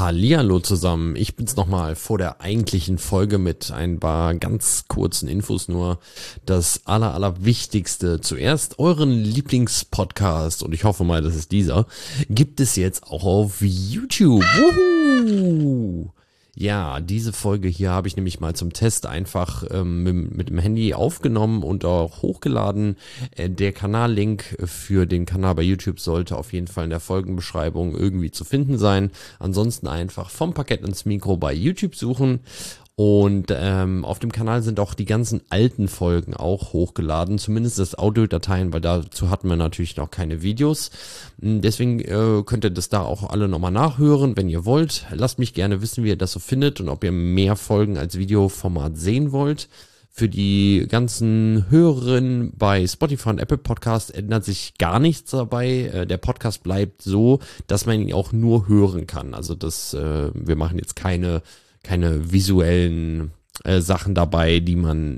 Hallihallo zusammen, ich bin's nochmal vor der eigentlichen Folge mit ein paar ganz kurzen Infos nur. Das Allerwichtigste zuerst, euren Lieblingspodcast, und ich hoffe mal, das ist dieser, gibt es jetzt auch auf YouTube. Wuhu! Ja, diese Folge hier habe ich nämlich mal zum Test einfach mit dem Handy aufgenommen und auch hochgeladen. Der Kanallink für den Kanal bei YouTube sollte auf jeden Fall in der Folgenbeschreibung irgendwie zu finden sein. Ansonsten einfach vom Parkett ins Mikro bei YouTube suchen. Und auf dem Kanal sind auch die ganzen alten Folgen auch hochgeladen, zumindest das Audiodateien, weil dazu hatten wir natürlich noch keine Videos. Deswegen könnt ihr das da auch alle nochmal nachhören, wenn ihr wollt. Lasst mich gerne wissen, wie ihr das so findet und ob ihr mehr Folgen als Videoformat sehen wollt. Für die ganzen Hörerinnen bei Spotify und Apple Podcast ändert sich gar nichts dabei. Der Podcast bleibt so, dass man ihn auch nur hören kann. Also wir machen jetzt keine visuellen Sachen dabei, die man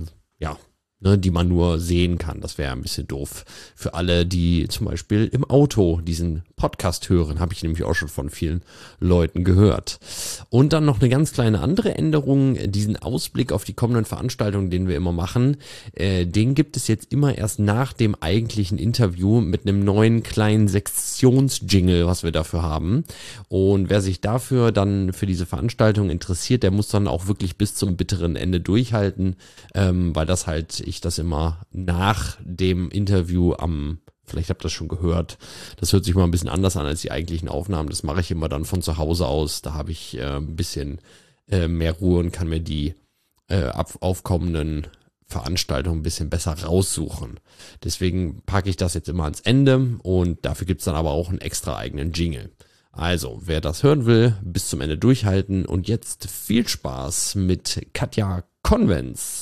die man nur sehen kann. Das wäre ein bisschen doof für alle, die zum Beispiel im Auto diesen Podcast hören. Habe ich nämlich auch schon von vielen Leuten gehört. Und dann noch eine ganz kleine andere Änderung. Diesen Ausblick auf die kommenden Veranstaltungen, den wir immer machen, den gibt es jetzt immer erst nach dem eigentlichen Interview mit einem neuen kleinen Sektionsjingle, was wir dafür haben. Und wer sich dafür dann für diese Veranstaltung interessiert, der muss dann auch wirklich bis zum bitteren Ende durchhalten, weil ich das immer nach dem Interview vielleicht habt ihr das schon gehört, das hört sich mal ein bisschen anders an als die eigentlichen Aufnahmen, das mache ich immer dann von zu Hause aus, da habe ich ein bisschen mehr Ruhe und kann mir die aufkommenden Veranstaltungen ein bisschen besser raussuchen. Deswegen packe ich das jetzt immer ans Ende und dafür gibt's dann aber auch einen extra eigenen Jingle. Also, wer das hören will, bis zum Ende durchhalten und jetzt viel Spaß mit Katja Konvens.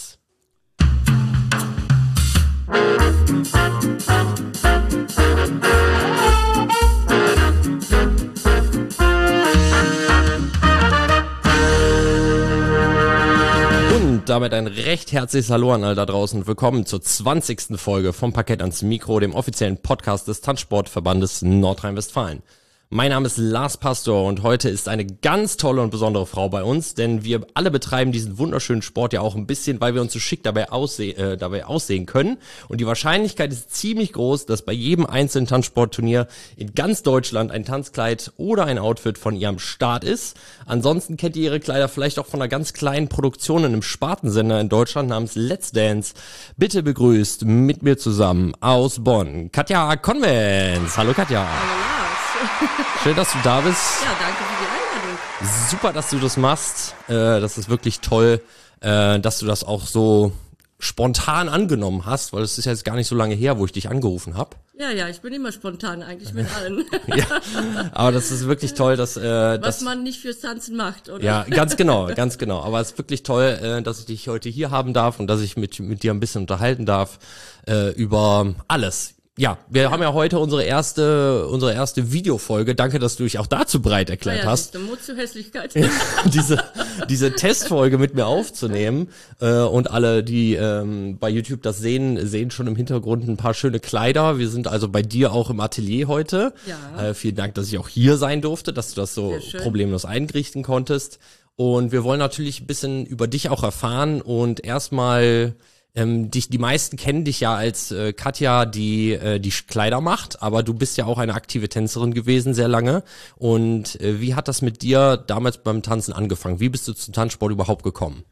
Und damit ein recht herzliches Hallo an all da draußen. Willkommen zur 20. Folge vom Parkett ans Mikro, dem offiziellen Podcast des Tanzsportverbandes Nordrhein-Westfalen. Mein Name ist Lars Pastor und heute ist eine ganz tolle und besondere Frau bei uns, denn wir alle betreiben diesen wunderschönen Sport ja auch ein bisschen, weil wir uns so schick dabei aussehen können. Und die Wahrscheinlichkeit ist ziemlich groß, dass bei jedem einzelnen Tanzsportturnier in ganz Deutschland ein Tanzkleid oder ein Outfit von ihr am Start ist. Ansonsten kennt ihr ihre Kleider vielleicht auch von einer ganz kleinen Produktion in einem Spartensender in Deutschland namens Let's Dance. Bitte begrüßt mit mir zusammen aus Bonn Katja Konvens. Hallo Katja. Hallo. Schön, dass du da bist. Ja, danke für die Einladung. Super, dass du das machst. Das ist wirklich toll, dass du das auch so spontan angenommen hast, weil es ist jetzt gar nicht so lange her, wo ich dich angerufen habe. Ja, ich bin immer spontan, eigentlich mit allen. Ja, aber das ist wirklich toll, dass was man nicht fürs Tanzen macht, oder? Ja, ganz genau. Aber es ist wirklich toll, dass ich dich heute hier haben darf und dass ich mit dir ein bisschen unterhalten darf über alles. Ja, wir haben ja heute unsere erste Videofolge. Danke, dass du dich auch dazu bereit erklärt hast. Mut zur Hässlichkeit. diese Testfolge mit mir aufzunehmen. Und alle, die bei YouTube das sehen schon im Hintergrund ein paar schöne Kleider. Wir sind also bei dir auch im Atelier heute. Ja. Vielen Dank, dass ich auch hier sein durfte, dass du das so problemlos einrichten konntest. Und wir wollen natürlich ein bisschen über dich auch erfahren und erstmal die meisten kennen dich ja als Katja, die Kleider macht, aber du bist ja auch eine aktive Tänzerin gewesen, sehr lange. Und wie hat das mit dir damals beim Tanzen angefangen? Wie bist du zum Tanzsport überhaupt gekommen?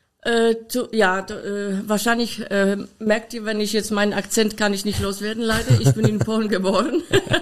Wahrscheinlich merkt ihr, wenn ich jetzt meinen Akzent kann ich nicht loswerden, leider. Ich bin in Polen geboren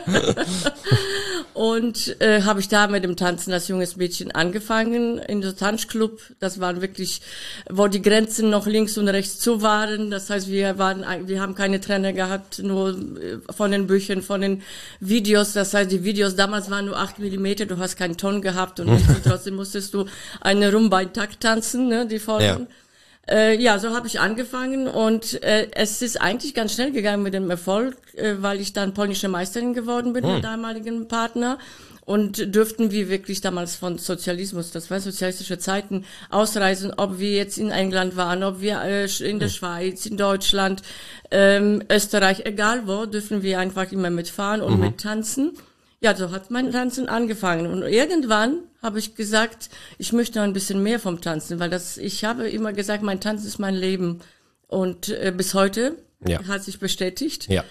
und habe ich da mit dem Tanzen als junges Mädchen angefangen in der Tanzclub. Das waren wirklich, wo die Grenzen noch links und rechts zu waren. Das heißt, wir haben keine Trainer gehabt, nur von den Büchern, von den Videos. Das heißt, die Videos damals waren nur 8 Millimeter. Du hast keinen Ton gehabt und trotzdem musstest du eine Rumba-Takt tanzen, ne, die Folgen. Ja. So habe ich angefangen und es ist eigentlich ganz schnell gegangen mit dem Erfolg, weil ich dann polnische Meisterin geworden bin mit damaligen Partner und dürften wir wirklich damals von Sozialismus, das war sozialistische Zeiten, ausreisen, ob wir jetzt in England waren, ob wir in der Schweiz, in Deutschland, Österreich, egal wo, dürfen wir einfach immer mitfahren und mittanzen. Ja, so hat mein Tanzen angefangen und irgendwann habe ich gesagt, ich möchte noch ein bisschen mehr vom Tanzen, weil ich habe immer gesagt, mein Tanzen ist mein Leben. Und bis heute hat sich bestätigt. Ja.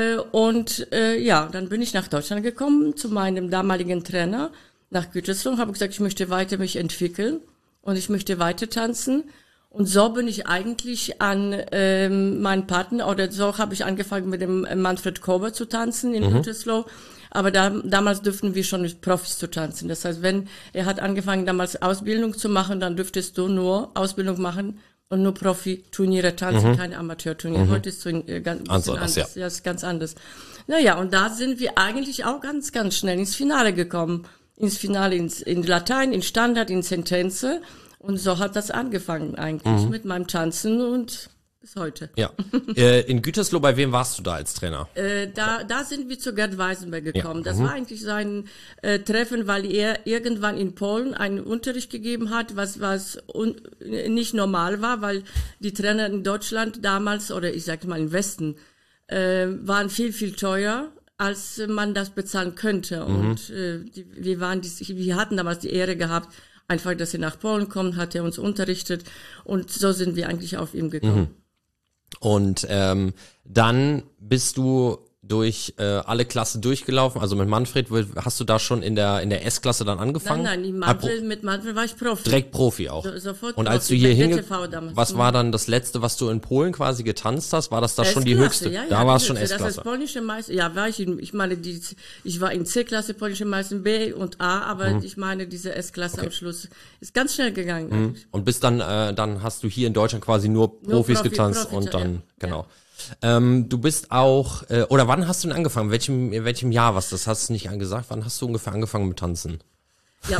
Dann bin ich nach Deutschland gekommen zu meinem damaligen Trainer nach Gütersloh, habe gesagt, ich möchte weiter mich entwickeln und ich möchte weiter tanzen. Und so bin ich eigentlich an meinen Partner, oder so habe ich angefangen mit dem Manfred Kober zu tanzen in Gütersloh. Aber damals dürften wir schon mit Profis zu tanzen. Das heißt, er hat angefangen damals Ausbildung zu machen, dann dürftest du nur Ausbildung machen und nur Profi-Turniere tanzen, keine Amateurturniere. Heute ist es ganz anders. Ja, ist ganz anders. Naja, und da sind wir eigentlich auch ganz, ganz schnell ins Finale gekommen. Ins Finale in Latein, in Standard, in Sentenze. Und so hat das angefangen eigentlich mit meinem Tanzen und bis heute. Ja. In Gütersloh, bei wem warst du da als Trainer? Da sind wir zu Gerd Weisenberg gekommen. Das war eigentlich sein Treffen, weil er irgendwann in Polen einen Unterricht gegeben hat, was nicht normal war, weil die Trainer in Deutschland damals, oder ich sag mal im Westen, waren viel, viel teuer, als man das bezahlen könnte. Und wir hatten damals die Ehre gehabt, einfach, dass er nach Polen kommt, hat er uns unterrichtet und so sind wir eigentlich auf ihn gekommen. Und dann bist du durch alle Klassen durchgelaufen, also mit Manfred, hast du da schon in der S-Klasse dann angefangen? Nein, mit Manfred war ich Profi. Direkt Profi auch. Sofort und als Profi, du hier hingekommen, was war dann das Letzte, was du in Polen quasi getanzt hast? War das da schon die höchste? Ja, da war es schon S-Klasse. S-Klasse. Das heißt polnische Meister, ich war in C-Klasse, polnische Meister B und A, aber ich meine, diese S-Klasse am Schluss ist ganz schnell gegangen. Und bis dann hast du hier in Deutschland quasi nur Profis getanzt und dann, genau. Du bist auch, oder wann hast du denn angefangen? In welchem Jahr was? Das hast du nicht gesagt. Wann hast du ungefähr angefangen mit Tanzen? Ja,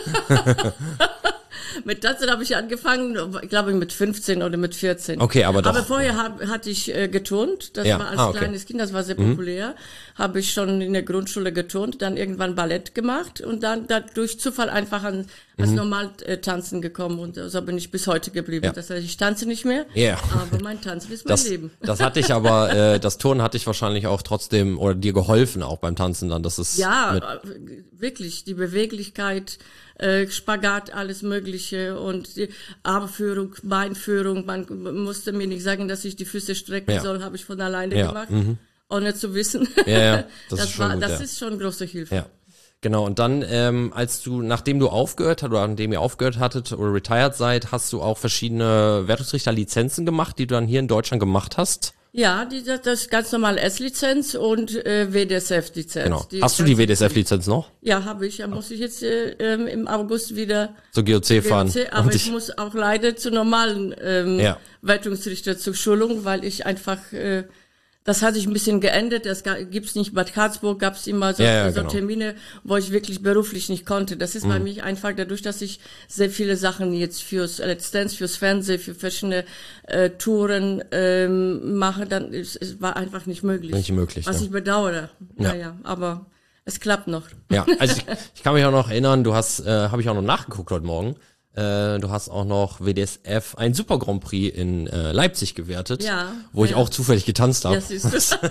mit Tanzen habe ich angefangen, ich glaube mit 15 oder mit 14. Okay, aber doch. Aber vorher hatte ich geturnt, das war als kleines Kind, das war sehr populär. Habe ich schon in der Grundschule geturnt, dann irgendwann Ballett gemacht und dann durch Zufall einfach ans normal Tanzen gekommen und so bin ich bis heute geblieben. Ja. Das heißt, ich tanze nicht mehr, aber mein Tanzen ist mein Leben. Das hatte ich aber, das Turnen hatte ich wahrscheinlich auch trotzdem oder dir geholfen auch beim Tanzen dann, dass es wirklich die Beweglichkeit, Spagat, alles Mögliche und die Armführung, Beinführung. Man musste mir nicht sagen, dass ich die Füße strecken soll, habe ich von alleine gemacht, ohne zu wissen. Ja, das ist schon große Hilfe. Ja. Genau, und dann, nachdem ihr aufgehört hattet oder retired seid, hast du auch verschiedene Wertungsrichter-Lizenzen gemacht, die du dann hier in Deutschland gemacht hast? Ja, das ganz normale S-Lizenz und WDSF-Lizenz. Genau. Hast du die WDSF-Lizenz noch? Ja, habe ich. Ja, muss ich jetzt im August wieder zur GOC fahren. Aber ich muss auch leider zu normalen Wertungsrichter zur Schulung, weil ich einfach das hat sich ein bisschen geändert. Das gibt's nicht. Bad Karlsburg gab's immer so Termine, wo ich wirklich beruflich nicht konnte. Das ist bei mir einfach dadurch, dass ich sehr viele Sachen jetzt fürs Let's Dance, fürs Fernsehen, für verschiedene Touren mache. Dann es war einfach nicht möglich. Nicht möglich. Was ich bedauere. Naja, aber es klappt noch. Ja, also ich kann mich auch noch erinnern. Du hast, habe ich auch noch nachgeguckt heute Morgen. Du hast auch noch WDSF ein Super Grand Prix in Leipzig gewertet, wo ich auch zufällig getanzt habe. Ja, siehst du.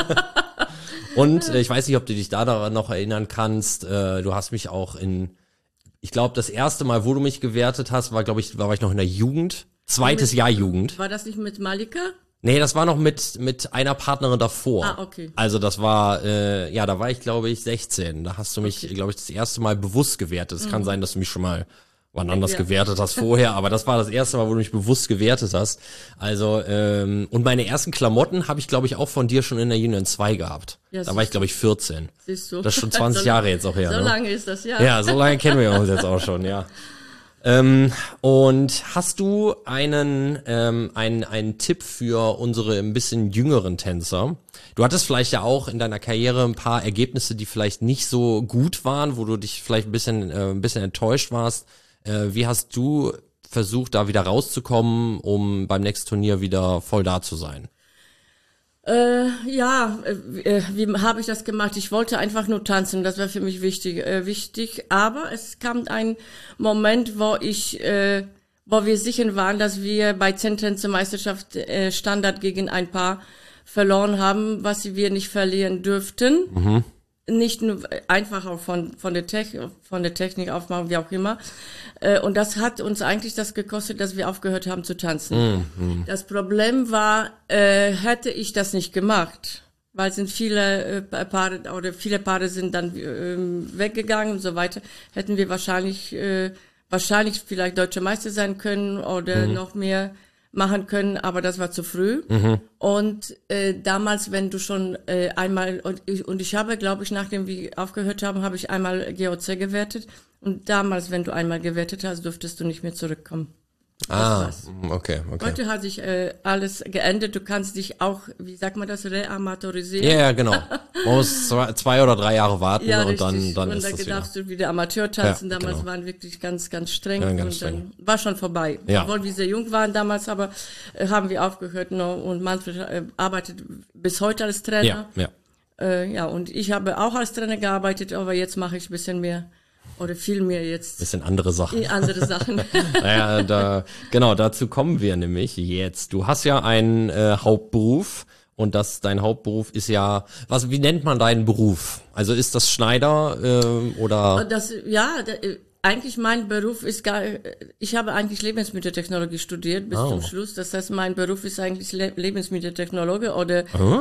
Und ich weiß nicht, ob du dich daran noch erinnern kannst. Du hast mich auch ich glaube, das erste Mal, wo du mich gewertet hast, war ich noch in der Jugend. Zweites Jahr Jugend. War das nicht mit Malika? Nee, das war noch mit einer Partnerin davor. Ah, okay. Also das war, da war ich, glaube ich, 16. Da hast du mich, glaube ich, das erste Mal bewusst gewertet. Es kann sein, dass du mich schon mal wann anders gewertet hast vorher, aber das war das erste Mal, wo du mich bewusst gewertet hast. Also, und meine ersten Klamotten habe ich, glaube ich, auch von dir schon in der Union 2 gehabt. Ja, da war ich, glaube ich, 14. Siehst du. Das ist schon 20 Jahre jetzt auch her. So lange ist das, ja. Ja, so lange kennen wir uns jetzt auch schon, ja. Und hast du einen Tipp für unsere ein bisschen jüngeren Tänzer? Du hattest vielleicht ja auch in deiner Karriere ein paar Ergebnisse, die vielleicht nicht so gut waren, wo du dich vielleicht ein bisschen enttäuscht warst. Wie hast du versucht, da wieder rauszukommen, um beim nächsten Turnier wieder voll da zu sein? Wie habe ich das gemacht? Ich wollte einfach nur tanzen, das war für mich wichtig. Aber es kam ein Moment, wo wir sicher waren, dass wir bei 10 Tänze Meisterschaft Standard gegen ein Paar verloren haben, was wir nicht verlieren dürften. nicht nur einfach auch von der Technik aufmachen, wie auch immer. Und das hat uns eigentlich das gekostet, dass wir aufgehört haben zu tanzen. Das Problem war, hätte ich das nicht gemacht, weil sind viele Paare sind dann weggegangen und so weiter, hätten wir wahrscheinlich vielleicht Deutsche Meister sein können oder noch mehr machen können, aber das war zu früh. Und damals, wenn du schon einmal, und ich habe, glaube ich, nachdem wir aufgehört haben, habe ich einmal GOC gewertet. Und damals, wenn du einmal gewertet hast, durftest du nicht mehr zurückkommen. Okay. Heute hat sich alles geändert. Du kannst dich auch, wie sagt man das, reamateurisieren. Ja, genau. Man muss 2 oder 3 Jahre warten ja, und dann und ist dann das wieder. darfst du wieder Amateur tanzen. Ja, damals genau. waren wirklich ganz, ganz streng. Ja, ganz und streng. dann war schon vorbei. Ja. Obwohl wir sehr jung waren damals, aber haben wir aufgehört noch. Und Manfred arbeitet bis heute als Trainer. Ja. Und ich habe auch als Trainer gearbeitet, aber jetzt mache ich ein bisschen mehr. Oder viel mehr jetzt. Bisschen andere Sachen. Andere Sachen. Naja, dazu kommen wir nämlich jetzt. Du hast ja einen Hauptberuf und dein Hauptberuf ist ja, wie nennt man deinen Beruf? Also ist das Schneider oder? Eigentlich mein Beruf ist ich habe eigentlich Lebensmitteltechnologie studiert bis zum Schluss. Das heißt, mein Beruf ist eigentlich Lebensmitteltechnologe oder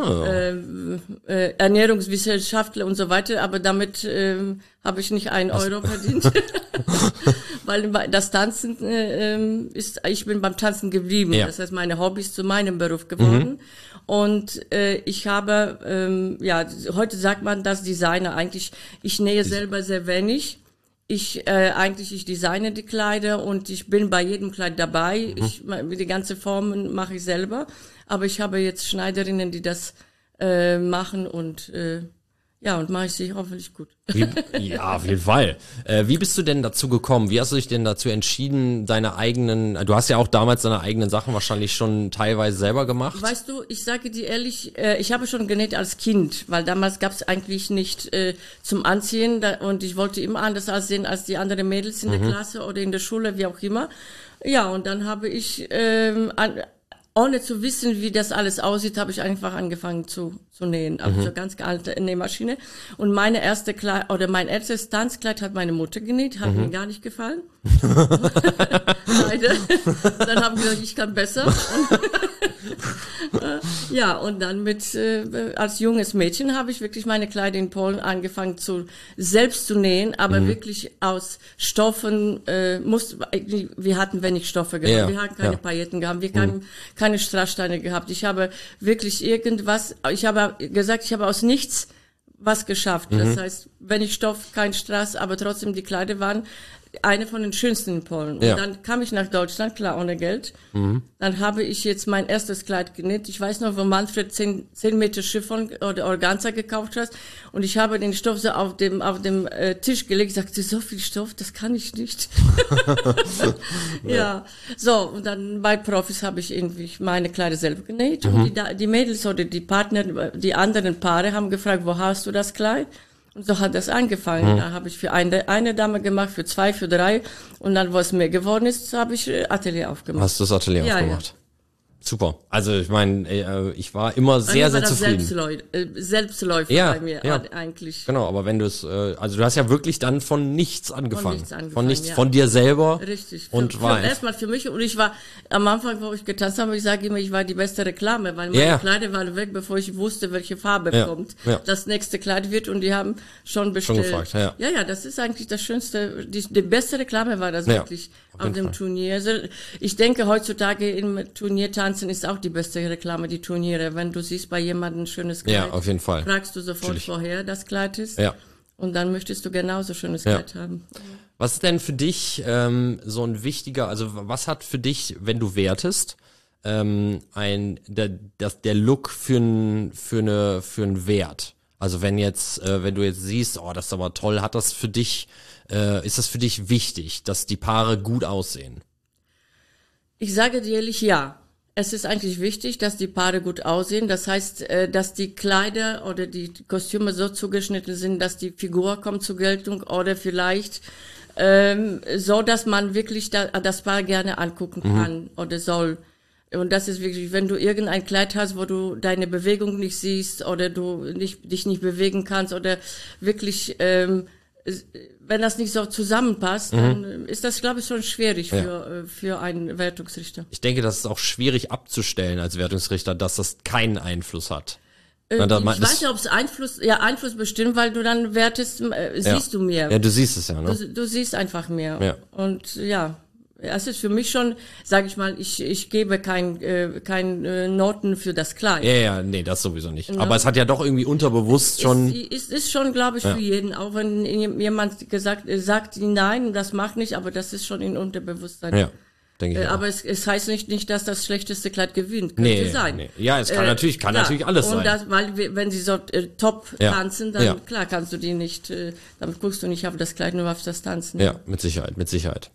Ernährungswissenschaftler und so weiter. Aber damit habe ich nicht 1 Euro verdient. Weil das Tanzen ich bin beim Tanzen geblieben. Ja. Das heißt, meine Hobby ist zu meinem Beruf geworden. Und ich habe, heute sagt man, dass Designer eigentlich, ich nähe selber sehr wenig. Ich designe die Kleider und ich bin bei jedem Kleid dabei. Die ganze Formen mache ich selber. Aber ich habe jetzt Schneiderinnen, die das machen und mache ich sie hoffentlich gut. Ja, auf jeden Fall. Wie bist du denn dazu gekommen? Wie hast du dich denn dazu entschieden, du hast ja auch damals deine eigenen Sachen wahrscheinlich schon teilweise selber gemacht. Weißt du, ich sage dir ehrlich, ich habe schon genäht als Kind, weil damals gab es eigentlich nicht zum Anziehen und ich wollte immer anders aussehen als die anderen Mädels in der Klasse oder in der Schule, wie auch immer. Ja, und dann habe ich ohne zu wissen, wie das alles aussieht, habe ich einfach angefangen zu nähen. Also so ganz alte Nähmaschine. Und mein erstes Tanzkleid hat meine Mutter genäht, hat mir gar nicht gefallen. Leider. Dann haben wir gesagt, ich kann besser. Und dann als junges Mädchen habe ich wirklich meine Kleider in Polen angefangen selbst zu nähen, aber wirklich aus Stoffen, wir hatten wenig Stoffe gehabt, wir hatten keine Pailletten gehabt, wir haben keine Strasssteine gehabt. Ich habe wirklich ich habe gesagt, ich habe aus nichts was geschafft. Das heißt, wenig Stoff, kein Strass, aber trotzdem die Kleider waren eine von den schönsten in Polen. Und dann kam ich nach Deutschland, klar, ohne Geld. Dann habe ich jetzt mein erstes Kleid genäht. Ich weiß noch, wo Manfred 10 Meter Chiffon oder Organza gekauft hat. Und ich habe den Stoff so auf dem Tisch gelegt. Ich sagte, so viel Stoff, das kann ich nicht. Und dann bei Profis habe ich irgendwie meine Kleider selber genäht. Und die Mädels oder die Partner, die anderen Paare haben gefragt, wo hast du das Kleid? Und so hat das angefangen. Da habe ich für eine Dame gemacht, für 2, für 3. Und dann, wo es mehr geworden ist, habe ich Atelier aufgemacht. Hast du das Atelier aufgemacht? Ja. Super. Also ich meine, ich war immer sehr zufrieden. Selbstläufer bei mir eigentlich. Genau, aber wenn du es, also du hast ja wirklich dann von nichts angefangen. Von dir selber. Richtig. Und erstmal für mich. Und ich war am Anfang, wo ich getanzt habe, ich sage immer, ich war die beste Reklame, weil meine Kleider waren weg, bevor ich wusste, welche Farbe kommt. Ja. Das nächste Kleid wird und die haben schon bestellt. Schon gefragt, Ja, das ist eigentlich das Schönste. Die beste Reklame war das wirklich auf dem Turnier. Also ich denke, heutzutage im Turniertanzen ist auch die beste Reklame, die Turniere. Wenn du siehst bei jemandem ein schönes Kleid, auf jeden Fall. fragst du sofort vorher das Kleid ist. Ja. Und dann möchtest du genauso schönes Kleid haben. Was ist denn für dich so ein wichtiger, also was hat für dich, wenn du wertest, der Look für einen Wert? Also wenn du jetzt siehst, das ist aber toll, ist das für dich wichtig, dass die Paare gut aussehen? Ich sage dir ehrlich, ja. Es ist eigentlich wichtig, dass die Paare gut aussehen. Das heißt, dass die Kleider oder die Kostüme so zugeschnitten sind, dass die Figur kommt zur Geltung oder vielleicht so, dass man wirklich das Paar gerne angucken kann oder soll. Und das ist wirklich, wenn du irgendein Kleid hast, wo du deine Bewegung nicht siehst oder dich nicht bewegen kannst oder wirklich, wenn das nicht so zusammenpasst, dann ist das, glaube ich, schon schwierig für einen Wertungsrichter. Ich denke, das ist auch schwierig abzustellen als Wertungsrichter, dass das keinen Einfluss hat. Ich weiß nicht, ob es Einfluss bestimmt, weil du dann wertest, siehst du mehr. Ja, du siehst es ja, ne? Du siehst einfach mehr. Ja. Und ja, es ist für mich schon, sage ich mal, ich gebe kein Noten für das Kleid. Ja, nee, das sowieso nicht. Ja. Aber es hat ja doch irgendwie unterbewusst schon... Ist schon, glaube ich, für jeden, auch wenn jemand sagt, nein, das macht nicht, aber das ist schon in Unterbewusstsein. Ja. Denke ich aber es heißt nicht, dass das schlechteste Kleid gewinnt. Könnte sein. Nee. Ja, es kann natürlich alles sein. Und weil wenn sie so top tanzen, dann klar kannst du die nicht, damit guckst du nicht auf das Kleid, nur auf das Tanzen. Ja, mit Sicherheit.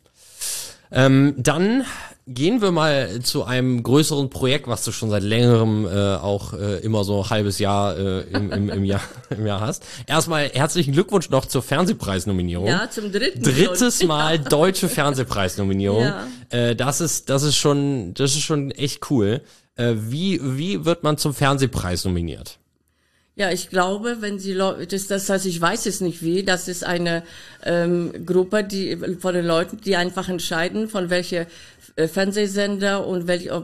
Dann gehen wir mal zu einem größeren Projekt, was du schon seit längerem auch immer so ein halbes Jahr im Jahr hast. Erstmal herzlichen Glückwunsch noch zur Fernsehpreisnominierung. Ja, zum drittes Mal deutsche Fernsehpreisnominierung. Ja. Das ist schon echt cool. Wie wird man zum Fernsehpreis nominiert? Ja, ich glaube, wenn sie das heißt, ich weiß es nicht wie, das ist eine Gruppe von den Leuten, die einfach entscheiden, von welche Fernsehsender und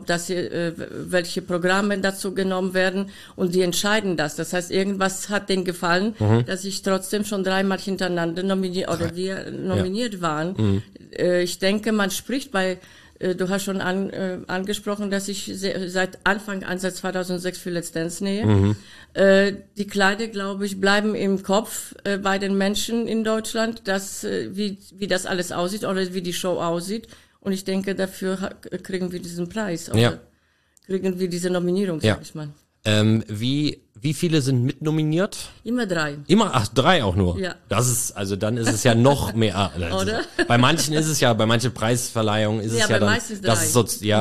welche Programme dazu genommen werden, und die entscheiden das. Das heißt, irgendwas hat denen gefallen, dass ich trotzdem schon 3-mal hintereinander nominiert waren. Ich denke, man spricht du hast schon angesprochen, dass ich seit Anfang an, seit 2006 für Let's Dance nähe. Die Kleider, glaube ich, bleiben im Kopf bei den Menschen in Deutschland, wie das alles aussieht oder wie die Show aussieht. Und ich denke, dafür kriegen wir diesen Preis. Oder kriegen wir diese Nominierung, sag ich mal. Wie viele sind mitnominiert? Immer 3. Ach, 3 auch nur? Ja. Dann ist es ja noch mehr. Oder? Bei manchen bei manchen Preisverleihungen ist es ja dann, dass es so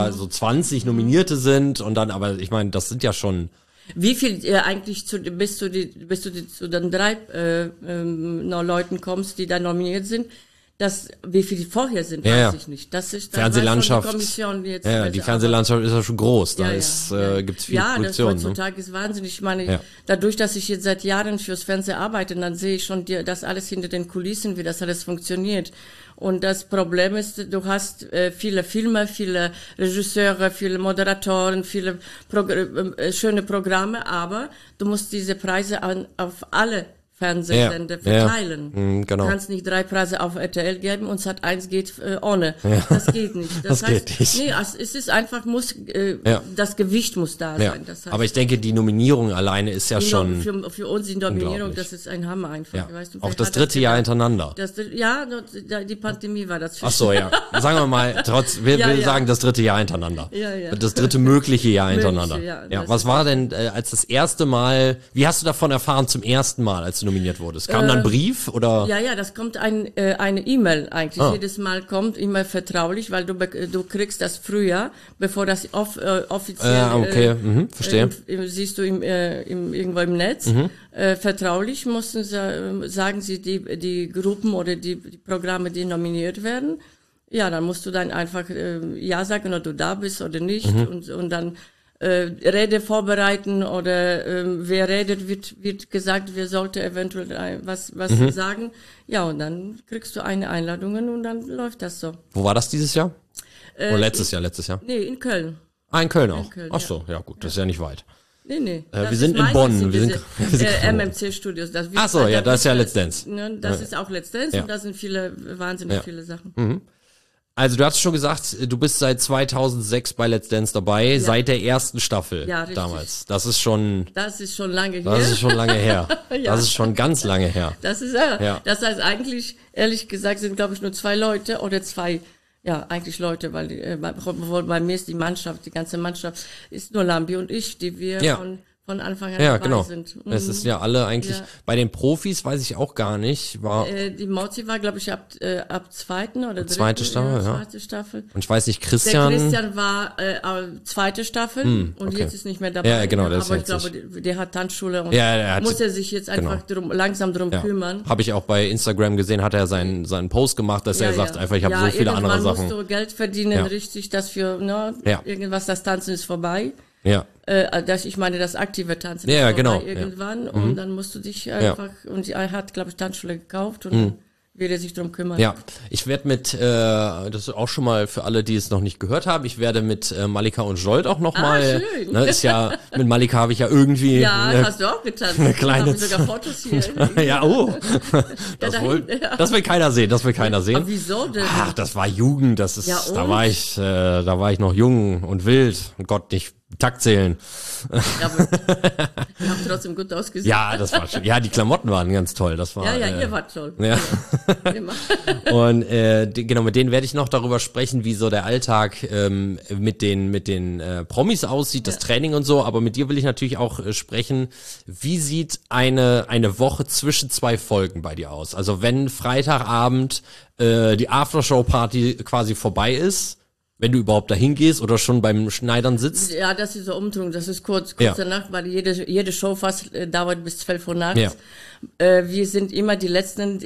20 Nominierte sind und dann, aber ich meine, das sind ja schon... Wie viel eigentlich bis du zu den 3 Leuten kommst, die da nominiert sind? Wie viele vorher sind, weiß ich nicht. Das ist Fernsehlandschaft. Die Kommission jetzt. Die Fernsehlandschaft ist ja schon groß. Gibt's viel Produktion. Ja, das heutzutage ist wahnsinnig. Ich meine, dadurch, dass ich jetzt seit Jahren fürs Fernsehen arbeite, dann sehe ich schon das alles hinter den Kulissen, wie das alles funktioniert. Und das Problem ist, du hast viele Filme, viele Regisseure, viele Moderatoren, viele schöne Programme, aber du musst diese Preise auf alle Fernsehsender verteilen. Genau. Du kannst nicht 3 Preise auf RTL geben und Sat.1 geht ohne. Das geht nicht. Das heißt, geht nicht. Nee, es ist einfach, das Gewicht muss da sein. Das heißt, aber ich denke, die Nominierung alleine ist ja schon... Für uns die Nominierung, das ist ein Hammer einfach. Ja. Weißt du, auch das 3. Jahr hintereinander. Die Pandemie war das. Ach so, ja. Sagen wir mal, wir sagen das 3. Jahr hintereinander. Ja. Das 3. mögliche Jahr hintereinander. Ja, was war denn als das erste Mal, wie hast du davon erfahren zum ersten Mal, als du nominiert wurdest? Kam dann ein Brief oder? Ja, das kommt eine E-Mail eigentlich. Jedes Mal kommt immer vertraulich, weil du kriegst das früher, bevor das offiziell verstehe. Siehst du irgendwo im Netz. Vertraulich sagen sie die Gruppen oder die Programme, die nominiert werden. Ja, dann musst du dann einfach ja sagen, ob du da bist oder nicht, und dann Rede vorbereiten oder wer redet, wird gesagt, wer sollte eventuell was sagen. Ja, und dann kriegst du eine Einladung und dann läuft das so. Wo war das dieses Jahr? Oder letztes Jahr? Nee, in Köln. In Köln auch? Ach so, ja gut, das ist ja nicht weit. Nee. Wir sind in Bonn. Wir sind MMC Studios. Ach so, ja, das ist ja Let's Dance. Das ist auch Let's Dance und da sind wahnsinnig viele Sachen. Also du hast schon gesagt, du bist seit 2006 bei Let's Dance dabei, seit der ersten Staffel damals. Das ist schon lange her. Das ist schon lange her. Das ist schon ganz lange her. Das heißt eigentlich, ehrlich gesagt, sind glaube ich nur 2 Leute oder 2, eigentlich Leute, weil bei mir ist die ganze Mannschaft ist nur Lambi und ich, die wir von Anfang an Ja, dabei genau. sind. Es ist ja alle eigentlich, Ja. bei den Profis weiß ich auch gar nicht, Die Mauzi war, glaube ich, ab zweiten oder Zweite dritten, Staffel, ja. zweite Staffel. und ich weiß nicht, Der Christian, Christian war zweite Staffel und okay. jetzt ist nicht mehr dabei. Ja, genau, der ist aber ich jetzt glaube, der hat Tanzschule und Ja, der hat- muss er sich jetzt einfach langsam drum kümmern. habe ich auch bei Instagram gesehen, hat er seinen Post gemacht, dass er sagt einfach, ich habe so viele andere Sachen. Musst du Geld verdienen, Ja. richtig, dass für Ja. irgendwas, das Tanzen ist vorbei. Ja, Ich meine, das aktive Tanzen Ja, ist vorbei genau, ja. irgendwann und dann musst du dich einfach, und er hat, glaube ich, Tanzschule gekauft und dann wird er sich drum kümmern. ja. Ich werde das ist auch schon mal für alle, die es noch nicht gehört haben, ich werde mit Malika und Jolt auch noch mal, schön. ne, ist ja, mit Malika habe ich ja irgendwie, Ja, das hast du auch getanzt. kleine Ich habe sogar Fotos hier. ja, oh, das, dahin, das will keiner sehen, Aber wieso denn? Ach, das war Jugend, das ist, Ja, und? da war ich noch jung und wild und Gott, nicht Takt zählen. Ja, aber ihr habt trotzdem gut ausgesehen. Ja, das war schön. Ja, die Klamotten waren ganz toll, das war. Ja, ihr wart toll. Ja. Immer. Und genau, mit denen werde ich noch darüber sprechen, wie so der Alltag mit den Promis aussieht, das Training und so. Aber mit dir will ich natürlich auch sprechen, wie sieht eine Woche zwischen zwei Folgen bei dir aus? Also wenn Freitagabend die Aftershow-Party quasi vorbei ist, wenn du überhaupt dahin gehst oder schon beim Schneidern sitzt. Ja, das ist so Umtrunk, das ist kurz Ja. danach, weil jede Show fast dauert bis 12 Uhr nachts. Ja. Wir sind immer die Ersten,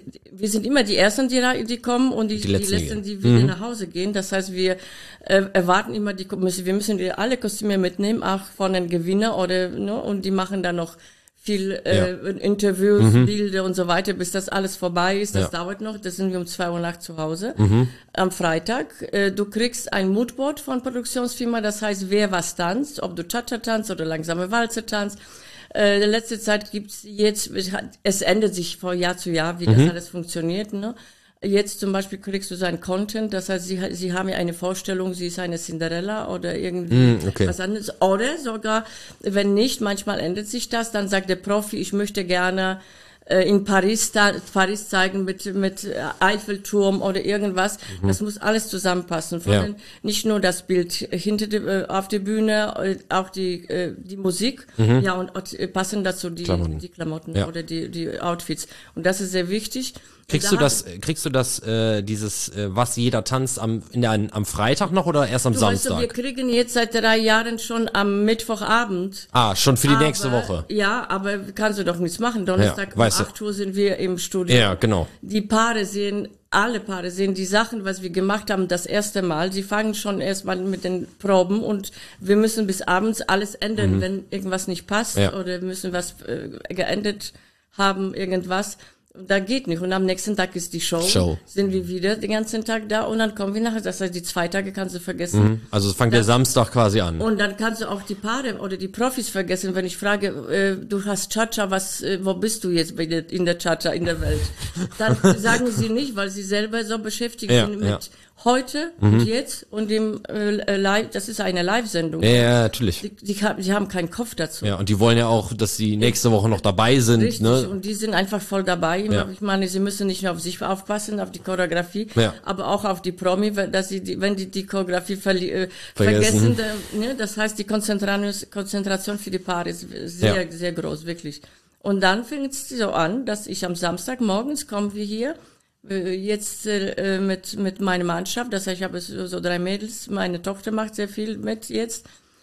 die kommen und die Letzten, die wieder nach Hause gehen. Das heißt, wir erwarten immer wir müssen alle Kostüme mitnehmen, auch von den Gewinner oder, ne, und die machen dann noch viel Interviews, Bilder und so weiter, bis das alles vorbei ist. Das dauert noch. Da sind wir um 2 Uhr nachts zu Hause. Am Freitag. Du kriegst ein Moodboard von Produktionsfirma, das heißt, wer was tanzt, ob du Cha-Cha tanzt oder langsame Walze tanzt. In letzter Zeit gibt's jetzt, es ändert sich von Jahr zu Jahr, wie das alles funktioniert, ne? Jetzt zum Beispiel kriegst du so ein Content, das heißt, sie haben ja eine Vorstellung, sie ist eine Cinderella oder irgendwie was anderes. Oder sogar, wenn nicht, manchmal ändert sich das, dann sagt der Profi, ich möchte gerne in Paris zeigen mit Eiffelturm oder irgendwas. Das muss alles zusammenpassen. Nicht nur das Bild auf der Bühne, auch die Musik, ja, und passen dazu die Klamotten oder die Outfits. Und das ist sehr wichtig. Kriegst du das, was jeder tanzt am Freitag noch oder erst am Samstag? Weißt du, wir kriegen jetzt seit 3 Jahren schon am Mittwochabend. Ah, schon für die nächste Woche. Ja, aber kannst du doch nichts machen. Donnerstag um 8 Uhr sind wir im Studio. Ja, genau. Alle Paare sehen die Sachen, was wir gemacht haben, das erste Mal. Sie fangen schon erstmal mit den Proben und wir müssen bis abends alles ändern, wenn irgendwas nicht passt oder müssen was geändert haben, irgendwas. Da geht nicht. Und am nächsten Tag ist die Show. Sind wir wieder den ganzen Tag da und dann kommen wir nachher. Das heißt, die 2 Tage kannst du vergessen. Also es fängt der Samstag quasi an. Und dann kannst du auch die Paare oder die Profis vergessen, wenn ich frage, du hast Cha-Cha, wo bist du jetzt in der Cha-Cha in der Welt? Dann sagen sie nicht, weil sie selber so beschäftigt sind mit heute und jetzt und dem Live, das ist eine Live-Sendung. Ja, natürlich. Die haben keinen Kopf dazu. Ja, und die wollen ja auch, dass sie nächste Woche noch dabei sind. Richtig, ne? Und die sind einfach voll dabei. Ja. Ich meine, sie müssen nicht nur auf sich aufpassen, auf die Choreografie, aber auch auf die Promi, dass sie wenn die Choreografie vergessen, ne, das heißt, die Konzentration für die Paare ist sehr, sehr groß, wirklich. Und dann fängt es so an, dass ich am Samstag morgens kommen wir hier, jetzt mit meiner Mannschaft, das heißt, ich habe so 3 Mädels, meine Tochter macht sehr viel mit jetzt,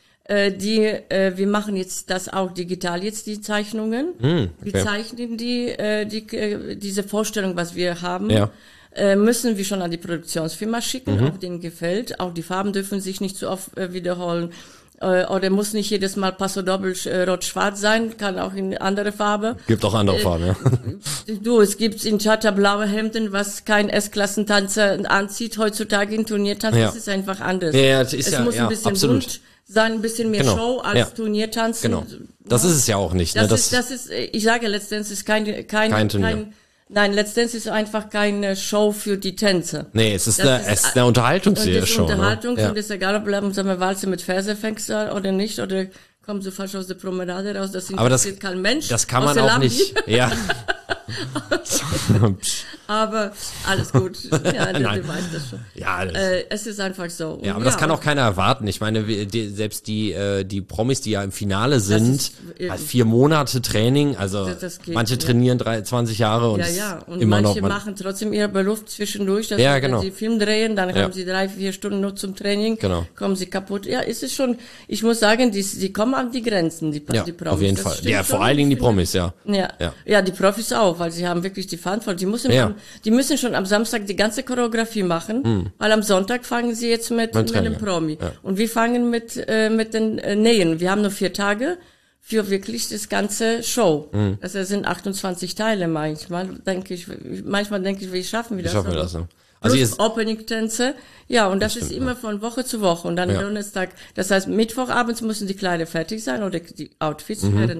wir machen jetzt das auch digital jetzt, die Zeichnungen. Wir zeichnen diese Vorstellung, was wir haben, müssen wir schon an die Produktionsfirma schicken, ob denen gefällt. Auch die Farben dürfen sich nicht so oft wiederholen. Oder muss nicht jedes Mal Passo Doppel rot-schwarz sein, kann auch in andere Farbe. Gibt auch andere Farben, ja. Es gibt in Cha-Cha blaue Hemden, was kein S-Klassentanzer anzieht heutzutage in Turniertanz. Das ist einfach anders. Ja, das ist es muss ein bisschen bunt sein, ein bisschen mehr Show als Turniertanzen. Genau. Das ist es ja auch nicht. Das ist, ich sage letztendlich, ist kein Turnier. Nein, letztendlich ist es einfach keine Show für die Tänzer. Nee, es ist eine Unterhaltungsshow. Es ist Unterhaltung, und es ist egal, ob du eine Walze mit Ferse fängst oder nicht, oder kommst du falsch aus der Promenade raus, das interessiert kein Mensch. Das kann man auch nicht, ja. Aber alles gut. Ja, du weißt das schon. Ja, Es ist einfach so. Und ja, aber das kann auch keiner erwarten. Ich meine, selbst die Promis, die ja im Finale sind, ist 4 Monate Training, also das geht, manche trainieren 20 Jahre und und immer manche noch. machen trotzdem ihre Beluft zwischendurch, dass Ja, wenn genau. sie Film drehen, dann haben sie 3-4 Stunden nur zum Training, Genau. kommen sie kaputt. Ja, es ist schon, ich muss sagen, die kommen an die Grenzen, die Ja, Promis. auf jeden Das Fall. stimmt Ja, vor schon. allen Dingen die Ich finde- Promis, ja. Ja, die Profis auch, weil sie haben wirklich die Verantwortung. Die müssen schon am Samstag die ganze Choreografie machen, weil am Sonntag fangen sie jetzt mit Training, dem Promi. ja. Und wir fangen mit den Nähen. Wir haben nur 4 Tage für wirklich das ganze Show. Also es sind 28 Teile manchmal. Denke ich, wie schaffen wir das? Schaffen wir das, ne? Also Also Opening-Tänze. Ja, und das ist immer von Woche zu Woche. Und dann Donnerstag, das heißt, Mittwochabends müssen die Kleider fertig sein oder die Outfits,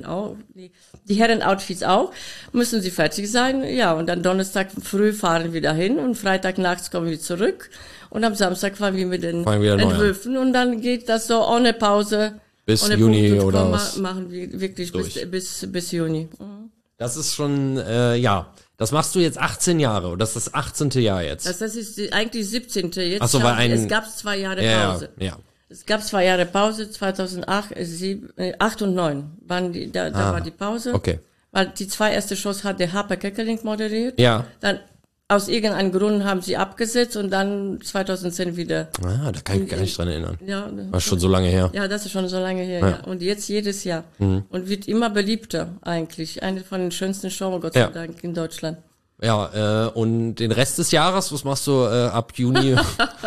die Herren-Outfits auch, müssen sie fertig sein. Ja, und dann Donnerstag früh fahren wir dahin und Freitag nachts kommen wir zurück. Und am Samstag fahren wir mit den Fangen wir neu an. Entwürfen und dann geht das so ohne Pause. Bis ohne Juni Punkt und oder Komma was? machen wir wirklich bis Juni. das ist schon, das machst du jetzt 18 Jahre und das ist das 18. Jahr jetzt. Das ist eigentlich 17. Jetzt Ach so, weil es gab 2 Jahre Pause. Ja. Es gab 2 Jahre Pause, 2008, 8 und 9 waren da war die Pause. Okay. Weil die 2 erste Shows hat der Harper Keckeling moderiert. Ja. Dann aus irgendeinem Grund haben sie abgesetzt und dann 2010 wieder. Ah, da kann ich mich gar nicht dran erinnern. Ja, War schon so lange her. ja, das ist schon so lange her. Ja. Und jetzt jedes Jahr. Und wird immer beliebter eigentlich. Eine von den schönsten Shows, Gott sei Dank, in Deutschland. Ja, und den Rest des Jahres, was machst du ab Juni?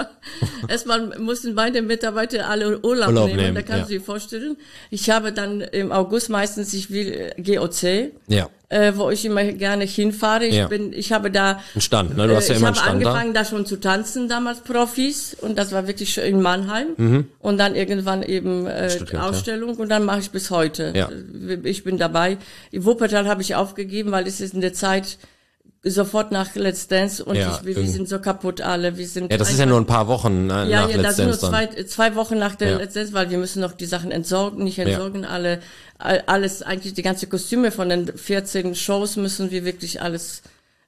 Erstmal mussten meine Mitarbeiter alle Urlaub nehmen. Da kannst du dir vorstellen. Ich habe dann im August meistens, ich will GOC, Ja. wo ich immer gerne hinfahre. Ich habe da Ein Stand, ne? Du hast ja immer einen ich habe Stand angefangen, da schon zu tanzen, damals Profis, und das war wirklich schon in Mannheim. Und dann irgendwann eben Ausstellung und dann mache ich bis heute. Ja. Ich bin dabei. In Wuppertal habe ich aufgegeben, weil es ist in der Zeit sofort nach Let's Dance und wir sind so kaputt alle. Wir sind das ist ja nur ein paar Wochen nach das Let's sind nur Dance zwei Wochen nach der Let's Dance, weil wir müssen noch die Sachen entsorgen, alles, eigentlich die ganze Kostüme von den 14 Shows müssen wir wirklich alles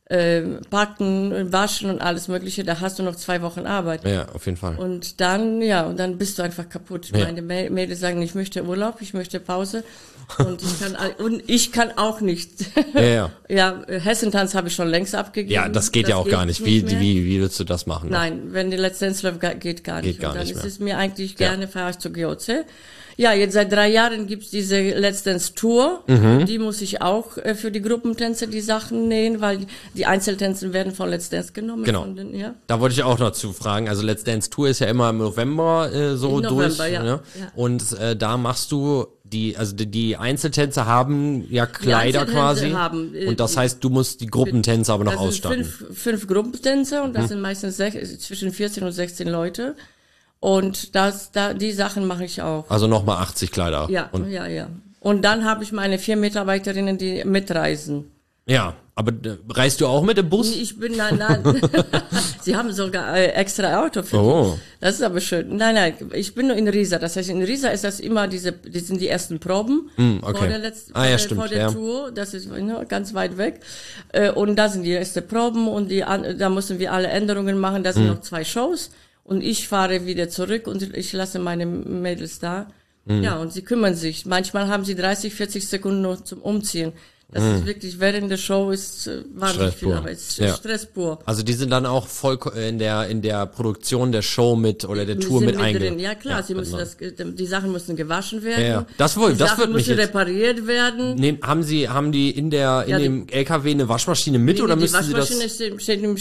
packen, waschen und alles Mögliche. Da hast du noch 2 Wochen Arbeit. Ja, auf jeden Fall. Und dann, und dann bist du einfach kaputt. Meine Mädels sagen, ich möchte Urlaub, ich möchte Pause. Und ich kann auch nicht. Ja. Ja, Hessentanz habe ich schon längst abgegeben. Ja, das geht ja auch gar nicht. Wie willst du das machen? Ne? Nein, wenn die Let's Dance läuft, geht gar nicht. Geht gar und dann nicht mehr. ist es mir eigentlich gerne, fahre ich zur GOC. Ja, jetzt seit 3 Jahren gibt's diese Let's Dance Tour. Die muss ich auch für die Gruppentänze die Sachen nähen, weil die Einzeltänze werden von Let's Dance genommen. Genau. Da wollte ich auch noch zu fragen. Also Let's Dance Tour ist ja immer im November durch. Ja. Ne? Ja. Und da machst du die Einzeltänze haben ja Kleider quasi. Und das heißt, du musst die Gruppentänze aber noch ausstatten. Das sind 5 Gruppentänze und das sind meistens zwischen 14 und 16 Leute. Und die Sachen mache ich auch. Also nochmal 80 Kleider. Ja. Und dann habe ich meine 4 Mitarbeiterinnen, die mitreisen. Ja, aber reist du auch mit dem Bus? Ich bin, nein. Sie haben sogar extra Auto für mich. Das ist aber schön. Nein, ich bin nur in Riesa. Das heißt, in Riesa ist das immer die sind die ersten Proben. Okay. Vor der Tour. Das ist ganz weit weg. Und da sind die ersten Proben und da müssen wir alle Änderungen machen. Da sind noch 2 Shows. Und ich fahre wieder zurück und ich lasse meine Mädels da. Ja, und sie kümmern sich. Manchmal haben sie 30, 40 Sekunden nur zum Umziehen. Das ist wirklich, während der Show ist wahnsinnig viel Arbeit. Stress pur. Also die sind dann auch voll in der Produktion der Show oder der Tour mit eingebunden. Ja klar, sie müssen die Sachen müssen gewaschen werden. Ja. Das wird mich jetzt repariert werden. Haben die in dem LKW eine Waschmaschine mit oder müssen sie das? Die Waschmaschine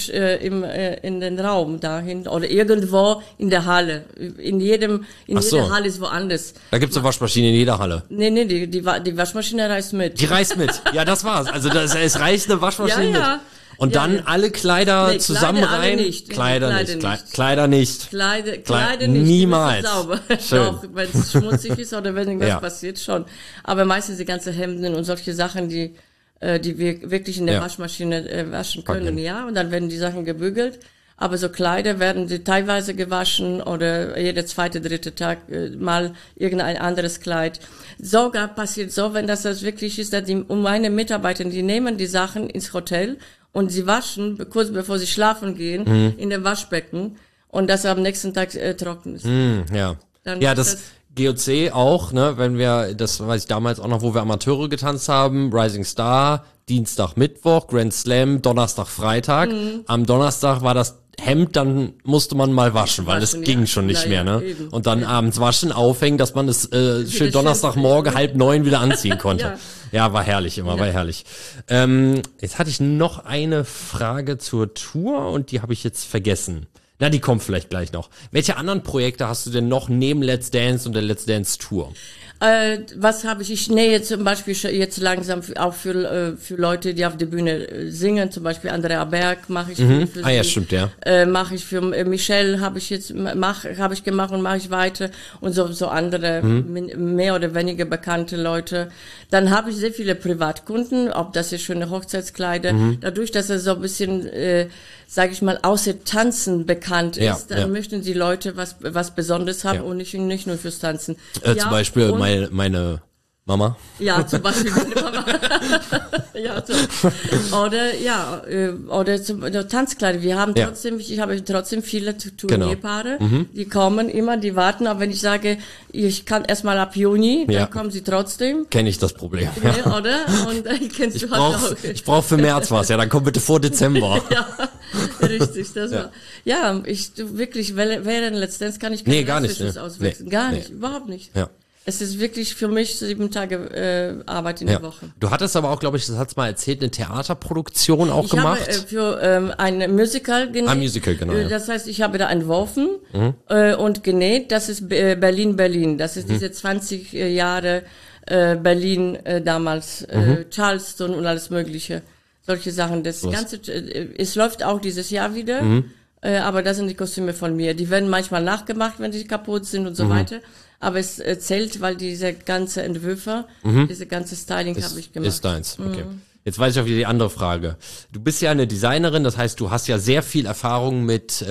steht in den Raum dahin oder irgendwo in der Halle. In jeder Halle ist woanders. Da gibt's eine Waschmaschine in jeder Halle. Nee, die Waschmaschine reist mit. Die reist mit. Ja, das war's. Also es reicht eine Waschmaschine mit. Und dann alle Kleider zusammen rein. Kleider nicht. Kleider nicht. Niemals. Sauber. Schön. Doch, wenn es schmutzig ist oder wenn irgendwas passiert schon. Aber meistens die ganzen Hemden und solche Sachen, die wir wirklich in der Waschmaschine waschen können, ja. Und dann werden die Sachen gebügelt. Aber so Kleider werden die teilweise gewaschen oder jeder zweite, dritte Tag mal irgendein anderes Kleid. Sogar passiert so, wenn das wirklich ist, dass meine Mitarbeiter, die nehmen die Sachen ins Hotel und sie waschen, kurz bevor sie schlafen gehen, in dem Waschbecken und das am nächsten Tag trocken ist. Ja. Dann Ja, ist das GOC auch, ne, wenn wir, das weiß ich damals auch noch, wo wir Amateure getanzt haben, Rising Star, Dienstag, Mittwoch, Grand Slam, Donnerstag, Freitag. Am Donnerstag war das Hemd, dann musste man mal waschen, weil es Waschen, ging ja. schon nicht Ja, mehr, ja, ne? eben. Und dann abends waschen, aufhängen, dass man es schön Donnerstagmorgen 8:30 wieder anziehen konnte. Ja. Ja, war herrlich, immer, war herrlich. Jetzt hatte ich noch eine Frage zur Tour und die habe ich jetzt vergessen. Na, die kommt vielleicht gleich noch. Welche anderen Projekte hast du denn noch neben Let's Dance und der Let's Dance Tour? Was habe ich? Ich nähe zum Beispiel jetzt langsam auch für Leute, die auf der Bühne singen. Zum Beispiel Andrea Berg mache ich für Ah ja, sie. stimmt, ja. Mache ich für Michelle, habe ich gemacht und mache ich weiter und so andere mehr oder weniger bekannte Leute. Dann habe ich sehr viele Privatkunden, ob das jetzt schöne Hochzeitskleider. Dadurch, dass er so ein bisschen sage ich mal, außer Tanzen bekannt ist, Ja, dann ja. möchten die Leute was Besonderes haben Ja. und nicht nur fürs Tanzen. Zum Beispiel und- meine Mama. Ja, zum Beispiel meine Mama. Ja, so. Oder zum Tanzkleider. Wir haben Ja. trotzdem, ich habe trotzdem viele Genau. Turnierpaare, die kommen immer, die warten, aber wenn ich sage, ich kann erstmal ab Juni, Ja. dann kommen sie trotzdem. Kenne ich das Problem. Ne, oder? Und kennst du halt auch. Ich brauch für März was, ja, dann komm bitte vor Dezember. Ja, richtig, das war. Ja, wirklich, während Let's Dance kann ich Nee, gar nicht, Reißverschluss ne? auswechseln. Nee, Gar nee. nicht, überhaupt nicht. Ja. Es ist wirklich für mich 7 Tage Arbeit in der Woche. Du hattest aber auch, glaube ich, das hat's mal erzählt, eine Theaterproduktion auch Ich gemacht. habe für ein Musical genäht. Ein Musical, genau, ja. Das heißt, ich habe da entworfen und genäht. Das ist Berlin. Das ist diese 20 Jahre Berlin damals, Charleston und alles Mögliche. Solche Sachen. Das Ganze, es läuft auch dieses Jahr wieder. Aber das sind die Kostüme von mir. Die werden manchmal nachgemacht, wenn sie kaputt sind und so weiter. Aber es zählt, weil diese ganze Entwürfe, diese ganze Styling habe ich gemacht. Ist deins, okay. Jetzt weiß ich auch wieder die andere Frage. Du bist ja eine Designerin, das heißt, du hast ja sehr viel Erfahrung mit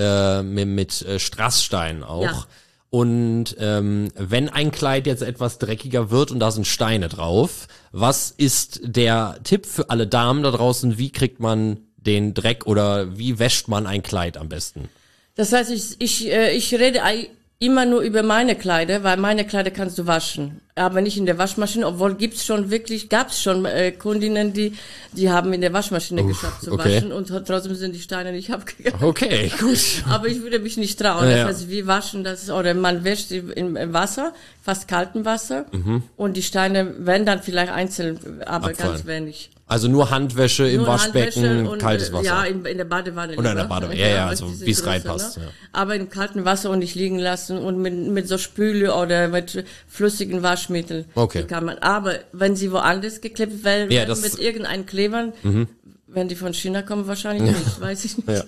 Strasssteinen auch. Ja. Und wenn ein Kleid jetzt etwas dreckiger wird und da sind Steine drauf, was ist der Tipp für alle Damen da draußen? Wie kriegt man den Dreck oder wie wäscht man ein Kleid am besten? Das heißt, ich rede immer nur über meine Kleider, weil meine Kleider kannst du waschen, aber nicht in der Waschmaschine, obwohl gab's schon Kundinnen, die haben in der Waschmaschine geschafft zu okay. waschen und trotzdem sind die Steine nicht abgegangen. Okay, gut. Aber ich würde mich nicht trauen. Ja. Das heißt, wir waschen das, oder man wäscht sie im Wasser, fast kaltem Wasser, und die Steine werden dann vielleicht einzeln, aber Abfallen. ganz wenig. Also nur Handwäsche im Nur Waschbecken, Handwäsche und, kaltes Wasser. Ja, in der Badewanne. Oder in der lieber. Badewanne, ja, also die sind wie es größer, reinpasst, Ne? ja. Aber im kalten Wasser und nicht liegen lassen und mit so Spüle oder mit flüssigen Waschmitteln. Okay. Die kann man. Aber wenn sie woanders geklebt werden, Ja, das- mit irgendeinem Klebern, wenn die von China kommen, wahrscheinlich nicht, weiß ich nicht.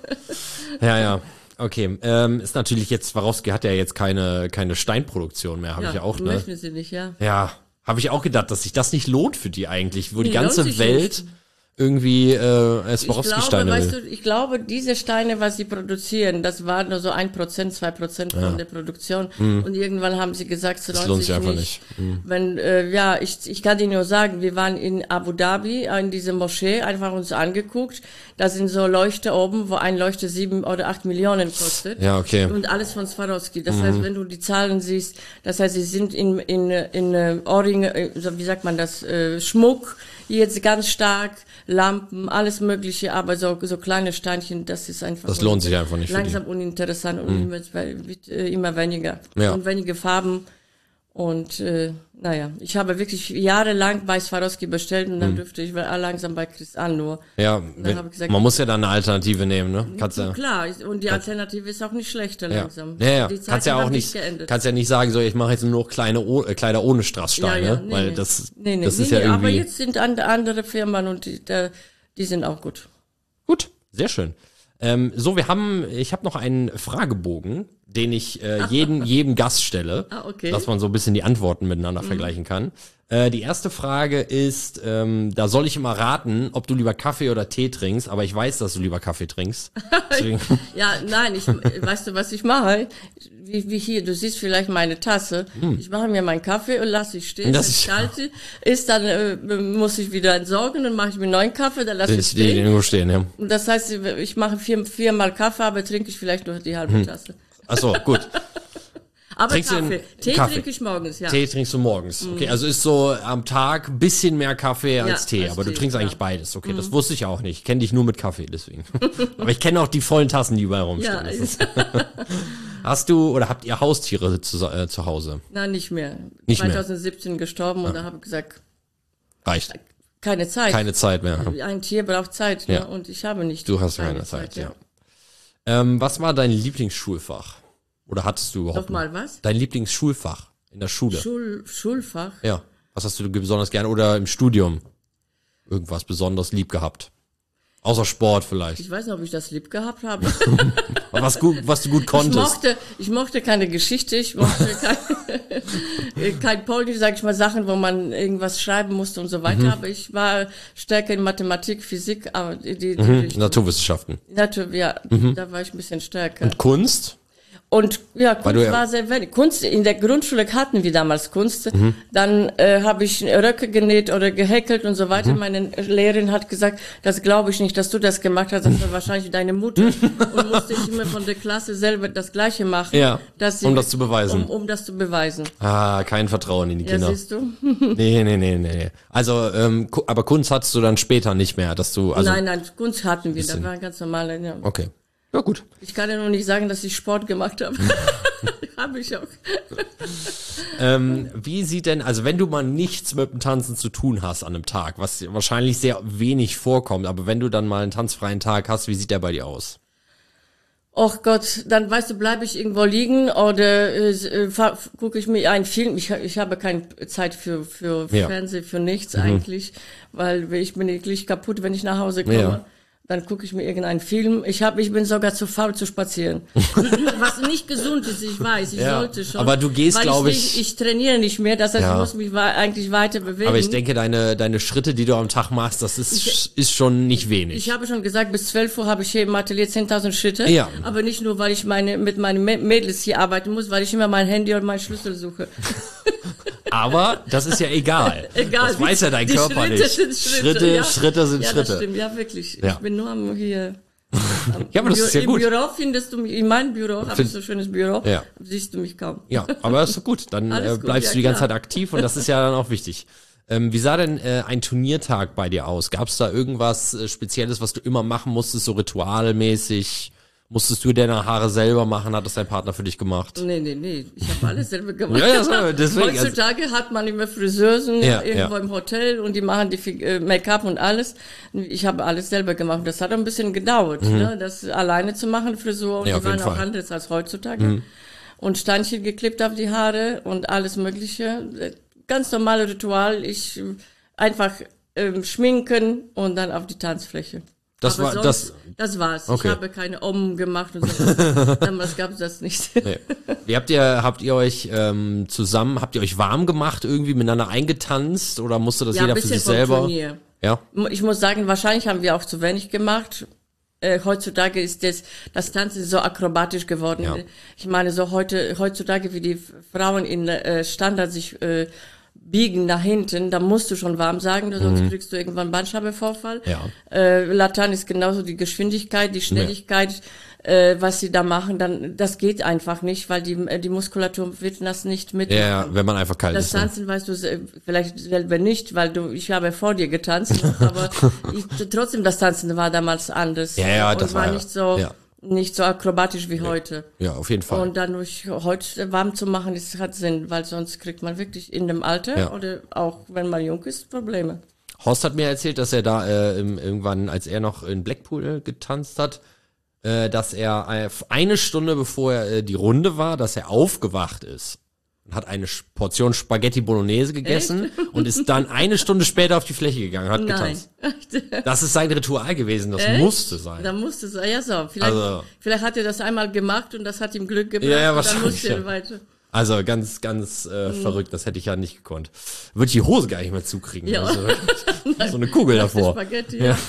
Ja. Okay, ist natürlich jetzt, Swarovski hat ja jetzt keine Steinproduktion mehr, habe ich ja auch, ne? Möchten sie nicht, ja. Ja, habe ich auch gedacht, dass sich das nicht lohnt für die eigentlich, wo die Nee, ganze lohnt sich Welt nicht. irgendwie Ich glaube, Swarovski-Steine weißt will. du, ich glaube, diese Steine, was sie produzieren, das war nur so 1%, 2% von der Produktion. Und irgendwann haben sie gesagt, es lohnt sich einfach nicht. Wenn, ich kann dir nur sagen, wir waren in Abu Dhabi, in dieser Moschee, einfach uns angeguckt. Da sind so Leuchter oben, wo ein Leuchter 7 oder 8 Millionen kostet. Ja, okay. Und alles von Swarovski. Das heißt, wenn du die Zahlen siehst, das heißt, sie sind in Ohrringe, so wie sagt man das, Schmuck, jetzt ganz stark, Lampen, alles mögliche, aber so kleine Steinchen, das ist einfach. Das lohnt sich einfach nicht für die. Langsam uninteressant und wird immer weniger. Ja. Und weniger Farben. Und ich habe wirklich jahrelang bei Swarovski bestellt und dann dürfte ich langsam bei Christian nur. Ja, Dann habe ich gesagt, man muss ja dann eine Alternative nehmen, ne? Kannst ja, klar, und die Alternative ist auch nicht schlechter langsam. ja. Die Zeiten Kannst ja auch haben nicht, sich geändert. kannst ja nicht sagen, so, ich mache jetzt nur noch Kleider ohne Strasssteine, weil das ist ja irgendwie. Aber jetzt sind andere Firmen und die sind auch gut. Gut, sehr schön. Ich habe noch einen Fragebogen, den ich jedem Gast stelle, Ah, okay. dass man so ein bisschen die Antworten miteinander vergleichen kann. Die erste Frage ist, da soll ich immer raten, ob du lieber Kaffee oder Tee trinkst, aber ich weiß, dass du lieber Kaffee trinkst. Deswegen. Ja, nein, weißt du, was ich mache? Wie hier, du siehst vielleicht meine Tasse. Ich mache mir meinen Kaffee und lasse ich stehen. Wenn es kalt ist, dann muss ich wieder entsorgen und mache ich mir einen neuen Kaffee, dann lasse ich stehen. Irgendwo stehen, ja. Und das heißt, ich mache viermal Kaffee, aber trinke ich vielleicht nur die halbe Tasse. Ach so, gut. Aber Trinkst Kaffee. Tee trinke ich morgens, ja. Tee trinkst du morgens. Okay, also ist so am Tag ein bisschen mehr Kaffee als Tee, aber du trinkst eigentlich beides. Okay, das wusste ich auch nicht. Ich kenne dich nur mit Kaffee, deswegen. Aber ich kenne auch die vollen Tassen, die überall rumstehen. Ja. Hast du oder habt ihr Haustiere zu Hause? Nein, nicht mehr. Nicht 2017 gestorben und da habe ich gesagt, reicht. Keine Zeit. Keine Zeit mehr. Ein Tier braucht Zeit, ja. Ne? Und ich habe nicht. Du hast keine Zeit, ja. Was war dein Lieblingsschulfach? Oder hattest du überhaupt? Nochmal was? Dein Lieblingsschulfach in der Schule? Schulfach? Ja. Was hast du besonders gerne oder im Studium? Irgendwas besonders lieb gehabt? Außer Sport vielleicht. Ich weiß nicht, ob ich das lieb gehabt habe. was du gut konntest. Ich mochte keine Geschichte, ich mochte kein Polnisch, sag ich mal, Sachen, wo man irgendwas schreiben musste und so weiter. Aber ich war stärker in Mathematik, Physik, aber Naturwissenschaften. Da war ich ein bisschen stärker. Und Kunst? Und ja, Kunst war sehr wenig. Kunst, in der Grundschule hatten wir damals Kunst. Dann habe ich Röcke genäht oder gehäkelt und so weiter. Meine Lehrerin hat gesagt, das glaube ich nicht, dass du das gemacht hast. Das war wahrscheinlich deine Mutter. Und musste ich immer von der Klasse selber das Gleiche machen. Ja, um das zu beweisen. Um das zu beweisen. Ah, kein Vertrauen in die Kinder. Ja, siehst du? Nee. Also, aber Kunst hattest du dann später nicht mehr, dass du... Also nein, Kunst hatten wir. Das war ganz normal. Ja. Okay. Ja, gut. Ich kann ja noch nicht sagen, dass ich Sport gemacht habe. Habe ich auch. Wie sieht denn, also wenn du mal nichts mit dem Tanzen zu tun hast an einem Tag, was wahrscheinlich sehr wenig vorkommt, aber wenn du dann mal einen tanzfreien Tag hast, wie sieht der bei dir aus? Och Gott, dann weißt du, bleibe ich irgendwo liegen oder gucke ich mir einen Film. Ich habe keine Zeit für Fernsehen, für nichts eigentlich, weil ich bin wirklich kaputt, wenn ich nach Hause komme. Ja. Dann gucke ich mir irgendeinen Film. Ich bin sogar zu faul zu spazieren. Was nicht gesund ist, ich weiß. Ich sollte schon. Aber du gehst, glaube ich... Ich trainiere nicht mehr, das heißt, ich muss mich eigentlich weiter bewegen. Aber ich denke, deine Schritte, die du am Tag machst, das ist schon nicht wenig. Ich habe schon gesagt, bis 12 Uhr habe ich hier im Atelier 10.000 Schritte. Ja. Aber nicht nur, weil ich mit meinen Mädels hier arbeiten muss, weil ich immer mein Handy und meinen Schlüssel suche. Aber das ist ja egal. Das weiß ja dein Körper nicht. Schritte sind Schritte. Das stimmt, ja wirklich. Ja. Ich bin nur hier. Ja, aber das ist ja gut. Im Büro findest du mich, in meinem Büro, habe ich so ein schönes Büro, siehst du mich kaum. Ja, aber das ist doch gut. Dann bleibst du die ganze Zeit aktiv und das ist ja dann auch wichtig. Wie sah denn ein Turniertag bei dir aus? Gab es da irgendwas Spezielles, was du immer machen musstest, so ritualmäßig? Musstest du deine Haare selber machen? Hat das dein Partner für dich gemacht? Nee. Ich habe alles selber gemacht. Deswegen. Heutzutage hat man immer Friseusen irgendwo im Hotel und die machen die Make-up und alles. Ich habe alles selber gemacht. Das hat ein bisschen gedauert, ne? Das alleine zu machen, Frisur. Und die waren auch anders als heutzutage. Und Steinchen geklebt auf die Haare und alles Mögliche. Ganz normale Ritual. Ich einfach schminken und dann auf die Tanzfläche. Das war's. Okay. Ich habe keine gemacht und so. Damals gab es das nicht. Nee. Wie habt ihr euch habt ihr euch warm gemacht, irgendwie miteinander eingetanzt oder musste das jeder für sich selber? Turnier. Ja. Ich muss sagen, wahrscheinlich haben wir auch zu wenig gemacht. Heutzutage ist das Tanzen so akrobatisch geworden. Ja. Ich meine, so heutzutage, wie die Frauen in Standard sich biegen nach hinten, da musst du schon warm sagen, sonst kriegst du irgendwann Bandscheibenvorfall. Ja. Latein ist genauso die Geschwindigkeit, die Schnelligkeit, was sie da machen, dann das geht einfach nicht, weil die Muskulatur wird das nicht mitmachen. Ja, wenn man einfach kalt ist. Das Tanzen weißt du vielleicht selber nicht, weil ich habe vor dir getanzt, aber trotzdem das Tanzen war damals anders. Ja, das war nicht so. Ja. Nicht so akrobatisch wie heute. Ja, auf jeden Fall. Und dann heute warm zu machen, das hat Sinn, weil sonst kriegt man wirklich in dem Alter oder auch wenn man jung ist, Probleme. Horst hat mir erzählt, dass er da irgendwann, als er noch in Blackpool getanzt hat, dass er eine Stunde bevor die Runde war, dass er aufgewacht ist und hat eine Portion Spaghetti Bolognese gegessen und ist dann eine Stunde später auf die Fläche gegangen, hat getanzt. Das ist sein Ritual gewesen, das musste sein. Da musste es sein, ja so. Vielleicht hat er das einmal gemacht und das hat ihm Glück gebracht. Ja, und dann wahrscheinlich. musste er weiter. Also ganz, ganz verrückt, das hätte ich ja nicht gekonnt. Würde ich die Hose gar nicht mehr zukriegen. Ja. Also, so eine Kugel davor. Spaghetti, Ja.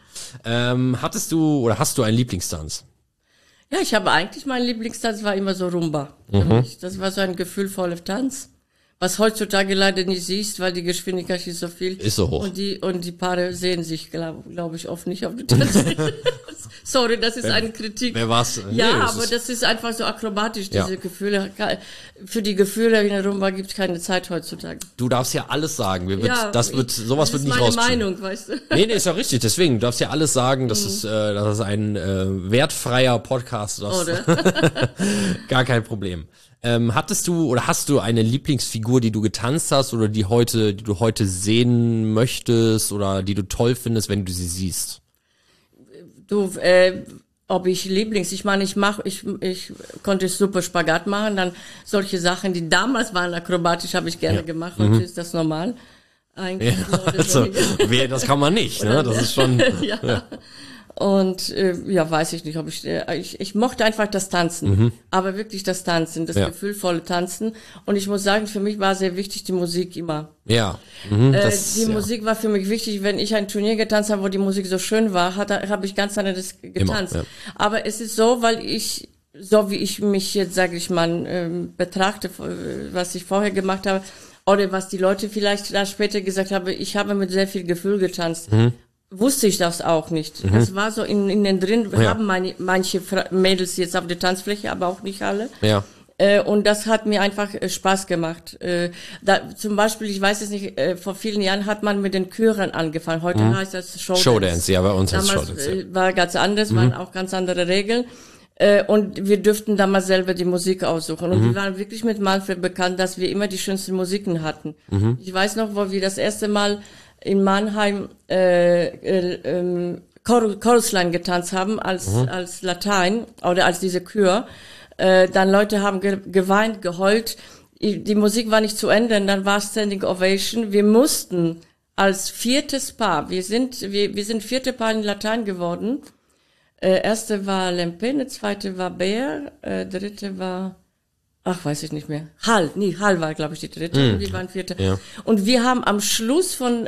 Hast du einen Lieblingstanz? Ja, ich habe eigentlich, mein Lieblingstanz war immer so Rumba. Für mich. Das war so ein gefühlvoller Tanz, was heutzutage leider nicht siehst, weil die Geschwindigkeit ist so viel. Ist so hoch. Und die Paare sehen sich, glaube ich, oft nicht auf der Tanzfläche. Sorry, das ist eine Kritik. Wer war's? Ja, Nee, aber das ist einfach so akrobatisch, diese Ja. Gefühle. Für die Gefühle in der Rumba gibt es keine Zeit heutzutage. Du darfst ja alles sagen. Sowas das wird nicht ist meine rausgeschnitten. Meinung, weißt du. Nee, ist ja richtig. Deswegen, du darfst ja alles sagen. Das ist ein wertfreier Podcast. Oder? Gar kein Problem. Hast du eine Lieblingsfigur, die du getanzt hast oder die du heute sehen möchtest oder die du toll findest, wenn du sie siehst? Du, ob ich ich meine, ich konnte super Spagat machen, dann solche Sachen, die damals waren akrobatisch, habe ich gerne gemacht, heute ist das normal. Eigentlich Also, das kann man nicht, ne? Das ist schon, ja. Und weiß ich nicht, ob ich mochte einfach das Tanzen, aber wirklich das Tanzen, das gefühlvolle Tanzen. Und ich muss sagen, für mich war sehr wichtig die Musik immer. ja. Musik war für mich wichtig. Wenn ich ein Turnier getanzt habe, wo die Musik so schön war, habe ich ganz anderes getanzt. Immer, ja. Aber es ist so, so wie ich mich jetzt, sage ich mal, betrachte, was ich vorher gemacht habe, oder was die Leute vielleicht da später gesagt haben, ich habe mit sehr viel Gefühl getanzt. Wusste ich das auch nicht. Das war so in den drin, haben manche Mädels jetzt auf der Tanzfläche, aber auch nicht alle. Ja. Und das hat mir einfach Spaß gemacht. Zum Beispiel, ich weiß es nicht, vor vielen Jahren hat man mit den Chören angefangen. Heute heißt das Showdance. Showdance, ja, bei uns heißt Damals Showdance. war ganz anders, waren auch ganz andere Regeln. Und wir dürften damals selber die Musik aussuchen. Und wir waren wirklich mit Manfred bekannt, dass wir immer die schönsten Musiken hatten. Ich weiß noch, wo wir das erste Mal in Mannheim Chorusline getanzt haben als Latein oder als diese Chör. Dann Leute haben geweint, geheult. Die Musik war nicht zu Ende, und dann war Standing Ovation. Wir mussten als viertes Paar, wir sind vierte Paar in Latein geworden. Erste war Lempene, zweite war Bär, dritte war, weiß ich nicht mehr. Hall war, glaube ich, die dritte. Und wir waren vierte. Ja. Und wir haben am Schluss von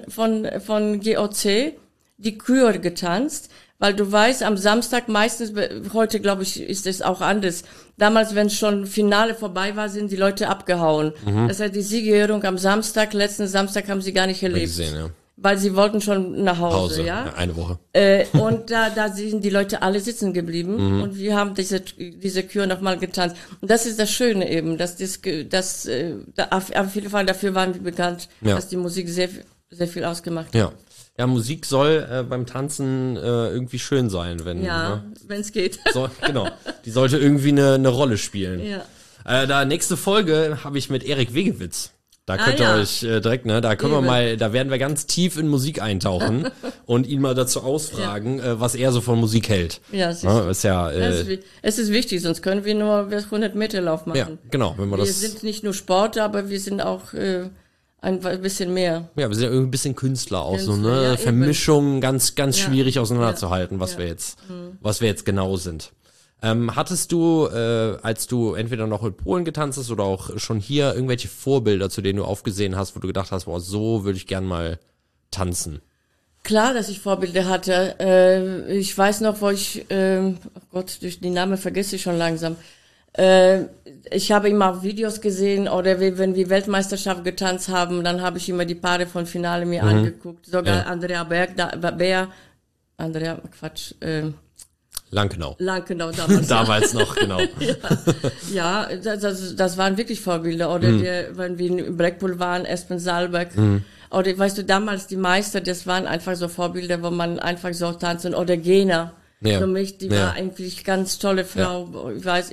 GOC die Chör getanzt, weil du weißt, am Samstag meistens, heute glaube ich, ist es auch anders. Damals, wenn schon Finale vorbei war, sind die Leute abgehauen. Das heißt, die Siegerehrung am Samstag, letzten Samstag haben sie gar nicht erlebt. Gesehen, ja. Weil sie wollten schon nach Hause, Pause, ja. eine Woche. Und da sind die Leute alle sitzen geblieben und wir haben diese Chör nochmal getanzt. Und das ist das Schöne eben, dass auf jeden Fall dafür waren wir bekannt, dass die Musik sehr, sehr viel ausgemacht hat. Ja. Ja, Musik soll beim Tanzen irgendwie schön sein, wenn Wenn es geht. genau. Die sollte irgendwie eine Rolle spielen. Ja. Nächste Folge habe ich mit Erik Wegewitz. Da könnt ihr euch direkt, da können da werden wir ganz tief in Musik eintauchen und ihn mal dazu ausfragen, was er so von Musik hält. Ja, es ist wichtig, sonst können wir nur 100 Meter Lauf machen. Ja, genau. Wir sind nicht nur Sportler, aber wir sind auch ein bisschen mehr. Ja, wir sind ja irgendwie ein bisschen Künstler auch so, ne? Ja, Vermischung ganz schwierig auseinanderzuhalten, was wir jetzt genau sind. Hattest du, als du entweder noch in Polen getanzt hast oder auch schon hier, irgendwelche Vorbilder, zu denen du aufgesehen hast, wo du gedacht hast, boah, so würde ich gern mal tanzen? Klar, dass ich Vorbilder hatte. Ich weiß noch, wo ich, durch die Namen vergesse ich schon langsam. Ich habe immer Videos gesehen oder wenn wir Weltmeisterschaft getanzt haben, dann habe ich immer die Paare von Finale mir angeguckt. Sogar Andrea Lankenau damals. Damals noch, genau. Ja, das waren wirklich Vorbilder. Oder wenn wir in Blackpool waren, Espen Salberg. Oder weißt du, damals die Meister, das waren einfach so Vorbilder, wo man einfach so tanzen. Oder Gena. Ja. Für mich, die war eigentlich ganz tolle Frau.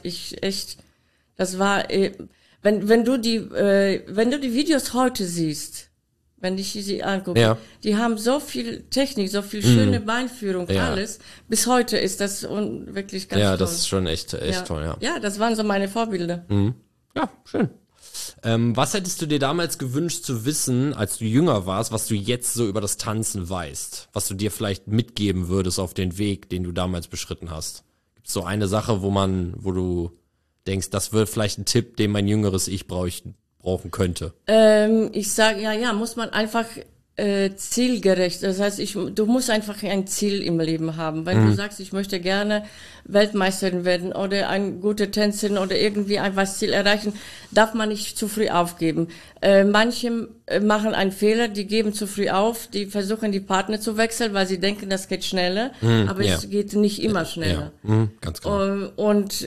Das war, wenn du die Videos heute siehst, wenn ich sie angucke, die haben so viel Technik, so viel schöne Beinführung, alles. Bis heute ist das wirklich ganz toll. Ja, das ist schon echt toll, ja. Ja, das waren so meine Vorbilder. Ja, schön. Was hättest du dir damals gewünscht zu wissen, als du jünger warst, was du jetzt so über das Tanzen weißt? Was du dir vielleicht mitgeben würdest auf den Weg, den du damals beschritten hast? Gibt's so eine Sache, wo du denkst, das wird vielleicht ein Tipp, den mein jüngeres Ich brauchen könnte? Ich sage, ja, muss man einfach zielgerecht. Das heißt, du musst einfach ein Ziel im Leben haben. Wenn du sagst, ich möchte gerne Weltmeisterin werden oder eine gute Tänzerin oder irgendwie ein was Ziel erreichen, darf man nicht zu früh aufgeben. Manche machen einen Fehler, die geben zu früh auf, die versuchen die Partner zu wechseln, weil sie denken, das geht schneller, aber es geht nicht immer schneller. Ganz genau. Und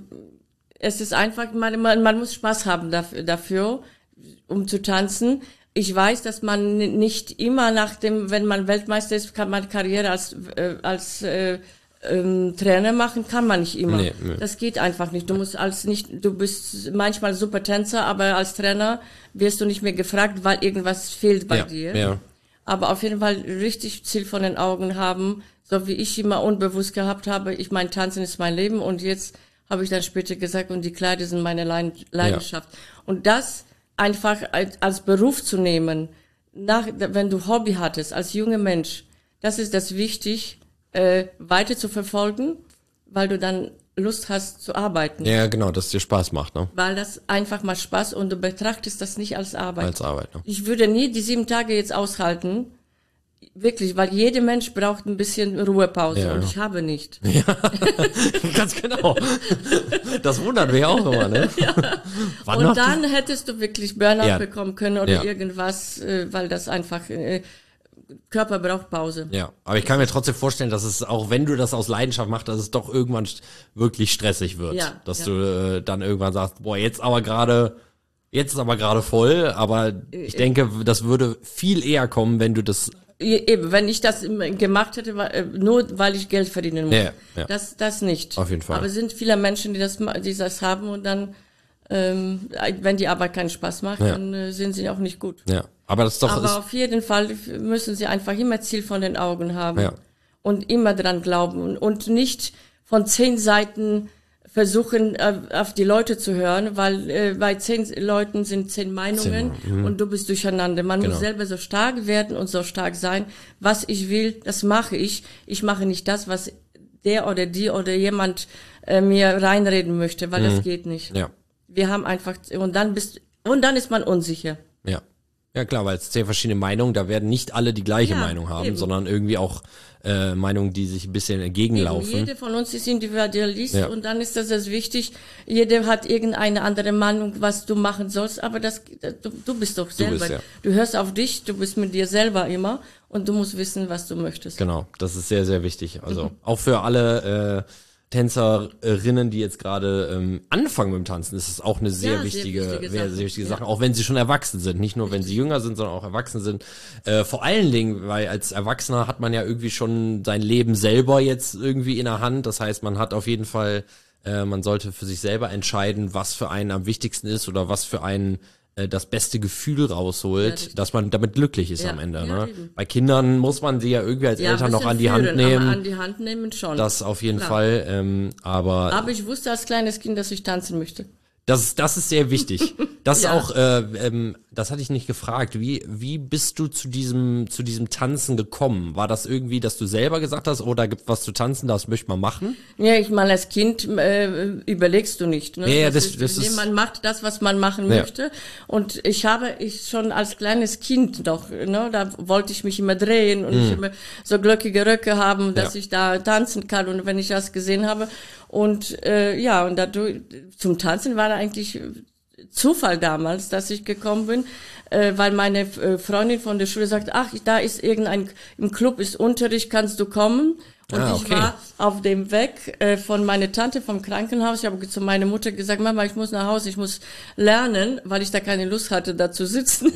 es ist einfach, man muss Spaß haben dafür, um zu tanzen. Ich weiß, dass man nicht immer wenn man Weltmeister ist, kann man Karriere als Trainer machen, kann man nicht immer. Nee. Das geht einfach nicht. Du bist manchmal super Tänzer, aber als Trainer wirst du nicht mehr gefragt, weil irgendwas fehlt bei dir. Ja. Aber auf jeden Fall richtig Ziel von den Augen haben, so wie ich immer unbewusst gehabt habe. Mein Tanzen ist mein Leben und jetzt habe ich dann später gesagt, und die Kleider sind meine Leidenschaft. Ja. Und das einfach als Beruf zu nehmen, wenn du Hobby hattest, als junger Mensch, das ist das wichtig, weiter zu verfolgen, weil du dann Lust hast zu arbeiten. Ja, genau, dass es dir Spaß macht, ne? Weil das einfach mal Spaß und du betrachtest das nicht als Arbeit. Als Arbeit, ne? Ich würde nie die 7 Tage jetzt aushalten, wirklich, weil jeder Mensch braucht ein bisschen Ruhepause und ich habe nicht. Ja, ganz genau. Das wundert mich auch immer, ne? Ja. Und dann hättest du wirklich Burnout bekommen können oder irgendwas, weil das einfach Körper braucht Pause. Ja, aber ich kann mir trotzdem vorstellen, dass es, auch wenn du das aus Leidenschaft machst, dass es doch irgendwann wirklich stressig wird. Ja, dass du dann irgendwann sagst, boah, jetzt ist aber gerade voll, aber ich denke, das würde viel eher kommen, wenn du das eben, wenn ich das gemacht hätte, nur weil ich Geld verdienen muss. Ja. Das nicht. Auf jeden Fall. Aber es sind viele Menschen, die das haben und dann, wenn die Arbeit keinen Spaß macht, dann sind sie auch nicht gut. Ja. Aber auf jeden Fall müssen sie einfach immer Ziel von den Augen haben und immer dran glauben und nicht von 10 Seiten versuchen, auf die Leute zu hören, weil bei 10 Leuten sind 10 Meinungen und du bist durcheinander. Man muss selber so stark werden und so stark sein. Was ich will, das mache ich. Ich mache nicht das, was der oder die oder jemand mir reinreden möchte, weil das geht nicht. Ja. Wir haben einfach, und dann ist man unsicher. Ja. Ja klar, weil es 10 verschiedene Meinungen, da werden nicht alle die gleiche Meinung haben, sondern irgendwie auch Meinungen, die sich ein bisschen entgegenlaufen. Jede von uns ist Individualist und dann ist das wichtig, jeder hat irgendeine andere Meinung, was du machen sollst, aber du bist doch selber. Du hörst auf dich, du bist mit dir selber immer und du musst wissen, was du möchtest. Genau, das ist sehr, sehr wichtig. Also auch für alle Tänzerinnen, die jetzt gerade anfangen mit dem Tanzen, ist es auch eine sehr wichtige Sache, auch wenn sie schon erwachsen sind, nicht nur wenn sie jünger sind, sondern auch erwachsen sind. Vor allen Dingen, weil als Erwachsener hat man ja irgendwie schon sein Leben selber jetzt irgendwie in der Hand. Das heißt, man hat auf jeden Fall, man sollte für sich selber entscheiden, was für einen am wichtigsten ist oder was für einen das beste Gefühl rausholt, dass man damit glücklich ist am Ende. Ne? Bei Kindern muss man sie ja irgendwie als Eltern noch an die Hand nehmen. Aber an die Hand nehmen schon. Das auf jeden Fall. Aber ich wusste als kleines Kind, dass ich tanzen möchte. Das ist sehr wichtig. Das ist auch, das hatte ich nicht gefragt. Wie bist du zu diesem Tanzen gekommen? War das irgendwie, dass du selber gesagt hast, oh, da gibt was zu tanzen, das möchte man machen? Ja, ich meine, als Kind überlegst du nicht. Ne? Ja, das ist man macht das, was man machen möchte. Und ich schon als kleines Kind doch, ne, da wollte ich mich immer drehen und ich immer so glöckige Röcke haben, dass ich da tanzen kann. Und wenn ich das gesehen habe und und dadurch zum Tanzen war da eigentlich Zufall damals, dass ich gekommen bin, weil meine Freundin von der Schule sagt, da ist im Club ist Unterricht, kannst du kommen? Und ich war auf dem Weg von meiner Tante vom Krankenhaus. Ich habe zu meiner Mutter gesagt, Mama, ich muss nach Hause, ich muss lernen, weil ich da keine Lust hatte, da zu sitzen,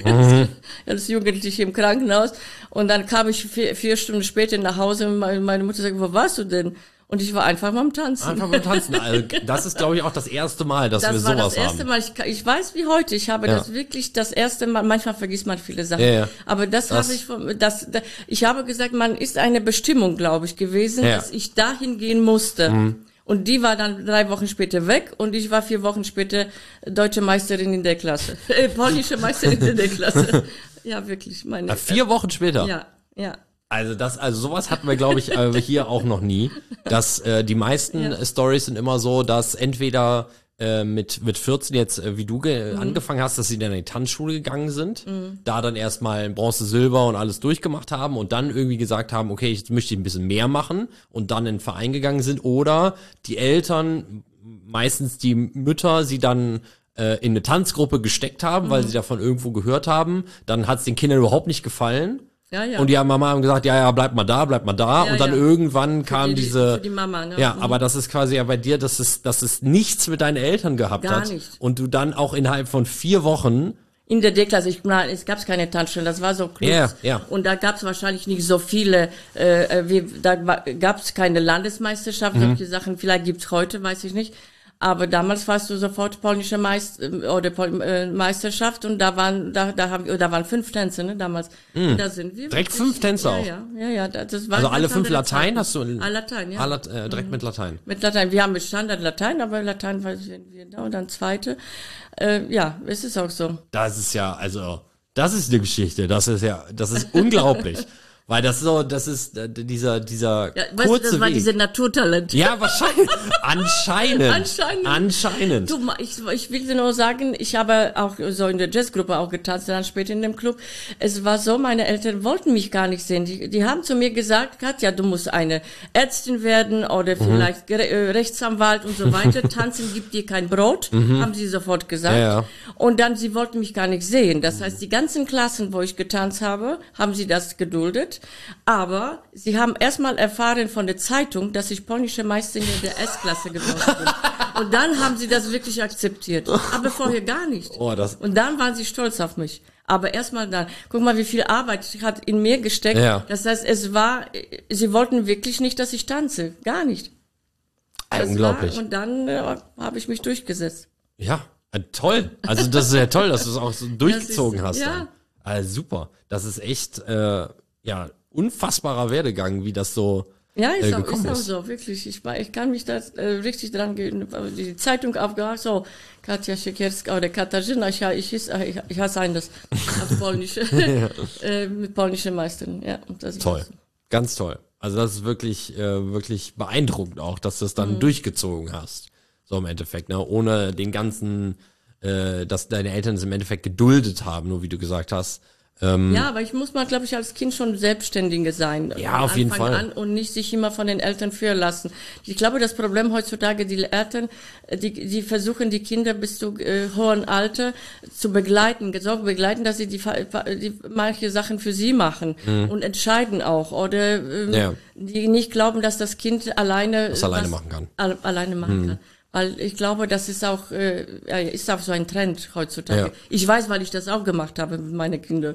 als Jugendliche im Krankenhaus. Und dann kam ich 4 Stunden später nach Hause und meine Mutter sagt, wo warst du denn? Und ich war einfach beim Tanzen. Also, das ist, glaube ich, auch das erste Mal, dass wir sowas haben. Das war das erste Mal. Ich weiß wie heute. Ich habe das wirklich das erste Mal. Manchmal vergisst man viele Sachen. Ja. Aber ich habe gesagt, man ist eine Bestimmung, glaube ich, gewesen, dass ich dahin gehen musste. Und die war dann 3 Wochen später weg und ich war 4 Wochen später deutsche Meisterin in der Klasse. Polnische Meisterin in der Klasse. Ja, wirklich. 4 Wochen später? Ja. Also sowas hatten wir, glaube ich, hier auch noch nie. Dass die meisten Stories sind immer so, dass entweder mit 14 jetzt, wie du angefangen hast, dass sie dann in die Tanzschule gegangen sind, da dann erstmal Bronze, Silber und alles durchgemacht haben und dann irgendwie gesagt haben, okay, jetzt möchte ich ein bisschen mehr machen und dann in den Verein gegangen sind oder die Eltern, meistens die Mütter, sie dann in eine Tanzgruppe gesteckt haben, weil sie davon irgendwo gehört haben, dann hat es den Kindern überhaupt nicht gefallen. Ja, ja. Und die Mama haben gesagt, ja, bleib mal da. Ja, und dann irgendwann kam diese. Für die Mama, ne? Ja, aber das ist quasi ja bei dir, dass es nichts mit deinen Eltern gehabt Gar hat. nicht. Und du dann auch innerhalb von 4 Wochen. In der D-Klasse, es gab keine Tanzstellen, das war so Clubs. Ja. Und da gab es wahrscheinlich nicht so viele, gab es keine Landesmeisterschaft, solche Sachen, vielleicht gibt's heute, weiß ich nicht. Aber damals warst du sofort polnische Meisterschaft und da waren 5 Tänze, ne, damals. Und da sind wir. Direkt 5 Tänze auch. Ja, das war Also alle 5 andere Latein Zeit. hast du Latein, ja. direkt mit Latein. Mit Latein. Wir haben mit Standard Latein, aber Latein war wir da und dann zweite. Ja, es ist auch so. Das ist ja, also, das ist eine Geschichte. Das ist unglaublich. Weil das ist dieser Ja, weißt kurze du, das war Weg. diese Naturtalent. Ja, wahrscheinlich. Anscheinend. Du, ich will dir nur sagen, ich habe auch so in der Jazzgruppe auch getanzt, dann später in dem Club. Es war so, meine Eltern wollten mich gar nicht sehen. Die haben zu mir gesagt, Katja, du musst eine Ärztin werden oder vielleicht Rechtsanwalt und so weiter. Tanzen gibt dir kein Brot, haben sie sofort gesagt. Ja. Und dann, sie wollten mich gar nicht sehen. Das heißt, die ganzen Klassen, wo ich getanzt habe, haben sie das geduldet. Aber sie haben erstmal erfahren von der Zeitung, dass ich polnische Meisterin der S-Klasse geworden bin. Und dann haben sie das wirklich akzeptiert. Aber vorher gar nicht. Und dann waren sie stolz auf mich. Aber erstmal dann. Guck mal, wie viel Arbeit hat in mir gesteckt. Ja. Das heißt, sie wollten wirklich nicht, dass ich tanze. Gar nicht. Unglaublich. Und dann habe ich mich durchgesetzt. Ja, toll. Also das ist ja toll, dass du es auch so durchgezogen hast. Ja. Dann. Also super. Das ist echt unfassbarer Werdegang, wie das so Ja, ist gekommen auch ist. so, wirklich. Ich kann mich da richtig dran gehen. Die Zeitung aufgehört, so, Katja Siekierska oder Katarzyna, ich hasse das auf Polnisch, mit polnischen Meistern, ja. Und das Toll, ganz toll. Also das ist wirklich beeindruckend auch, dass du es dann durchgezogen hast. So im Endeffekt, ne? Ohne den ganzen, dass deine Eltern es im Endeffekt geduldet haben, nur wie du gesagt hast. Ja, aber ich muss mal, glaube ich, als Kind schon Selbstständige sein. Ja, auf jeden Fall. An und nicht sich immer von den Eltern führen lassen. Ich glaube, das Problem heutzutage, die Eltern, die versuchen, die Kinder bis zu hohen Alter zu begleiten, dass sie die manche Sachen für sie machen und entscheiden auch. Oder die nicht glauben, dass das Kind alleine machen kann. Alleine machen kann. Weil ich glaube, das ist auch so ein Trend heutzutage. Ja. Ich weiß, weil ich das auch gemacht habe mit meinen Kindern.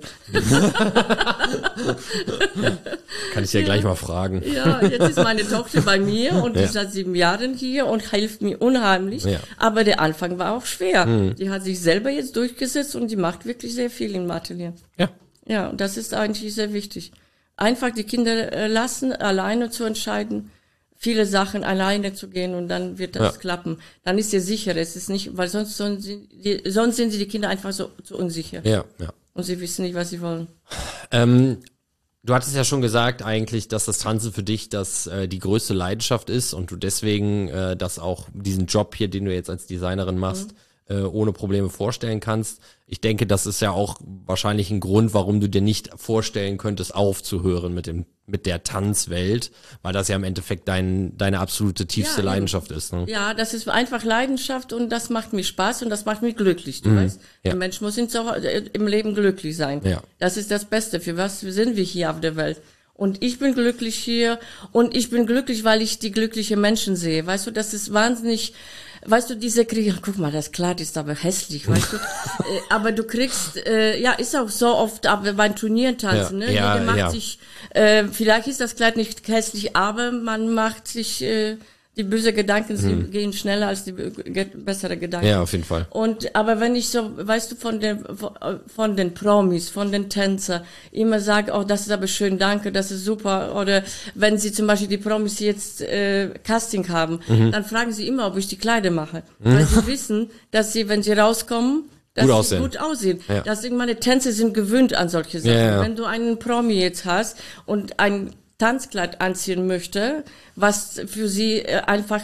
Kann ich ja gleich mal fragen. Ja, jetzt ist meine Tochter bei mir und die ist seit 7 Jahren hier und hilft mir unheimlich. Ja. Aber der Anfang war auch schwer. Die hat sich selber jetzt durchgesetzt und die macht wirklich sehr viel im Atelier. Ja. Ja, und das ist eigentlich sehr wichtig. Einfach die Kinder lassen, alleine zu entscheiden, viele Sachen alleine zu gehen und dann wird das klappen. Dann ist ihr sicher, es ist nicht, weil sonst sind sie die Kinder einfach so unsicher. Ja. Und sie wissen nicht, was sie wollen. Du hattest ja schon gesagt eigentlich, dass das Tanzen für dich die größte Leidenschaft ist und du deswegen das auch diesen Job hier, den du jetzt als Designerin machst, ohne Probleme vorstellen kannst. Ich denke, das ist ja auch wahrscheinlich ein Grund, warum du dir nicht vorstellen könntest, aufzuhören mit der Tanzwelt, weil das ja im Endeffekt deine absolute tiefste Leidenschaft ist. Ne? Ja, das ist einfach Leidenschaft und das macht mir Spaß und das macht mich glücklich, du weißt. Ja. Der Mensch muss im Leben glücklich sein. Ja. Das ist das Beste. Für was sind wir hier auf der Welt? Und ich bin glücklich hier und ich bin glücklich, weil ich die glücklichen Menschen sehe. Weißt du, das ist wahnsinnig. Weißt du, diese Kriege, guck mal, das Kleid ist aber hässlich, weißt du. Aber du kriegst, ist auch so oft, aber beim Turnieren tanzen, ne? Jeder macht sich, vielleicht ist das Kleid nicht hässlich, aber man macht sich, die böse Gedanken sie gehen schneller als die bessere Gedanken. Ja, auf jeden Fall. Aber wenn ich so, weißt du, von den Promis, von den Tänzern immer sage, oh, das ist aber schön, danke, das ist super. Oder wenn sie zum Beispiel die Promis jetzt Casting haben, dann fragen sie immer, ob ich die Kleider mache. Weil sie wissen, dass sie, wenn sie rauskommen, dass sie gut aussehen. Ja. Meine Tänzer sind gewöhnt an solche Sachen. Ja. Wenn du einen Promi jetzt hast und ein Tanzkleid anziehen möchte, was für sie einfach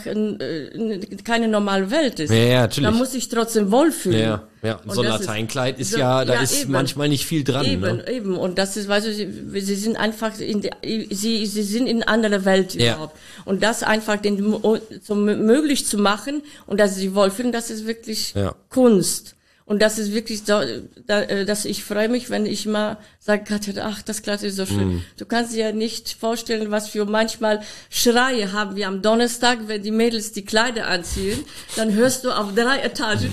keine normale Welt ist. Ja, natürlich. Da muss ich trotzdem wohlfühlen. Ja. Und So ein das Lateinkleid ist so, da ist eben. manchmal nicht viel dran. Eben. Und das ist, weißt du, sie sind einfach sie sind in einer anderen Welt überhaupt. Und das einfach möglich zu machen und dass sie wohlfühlen, das ist wirklich Kunst. Und das ist wirklich so, dass ich freue mich, wenn ich mal sage, Katja, ach, das Kleid ist so schön. Du kannst dir ja nicht vorstellen, was für manchmal Schreie haben wir am Donnerstag, wenn die Mädels die Kleider anziehen, dann hörst du auf 3 Etagen,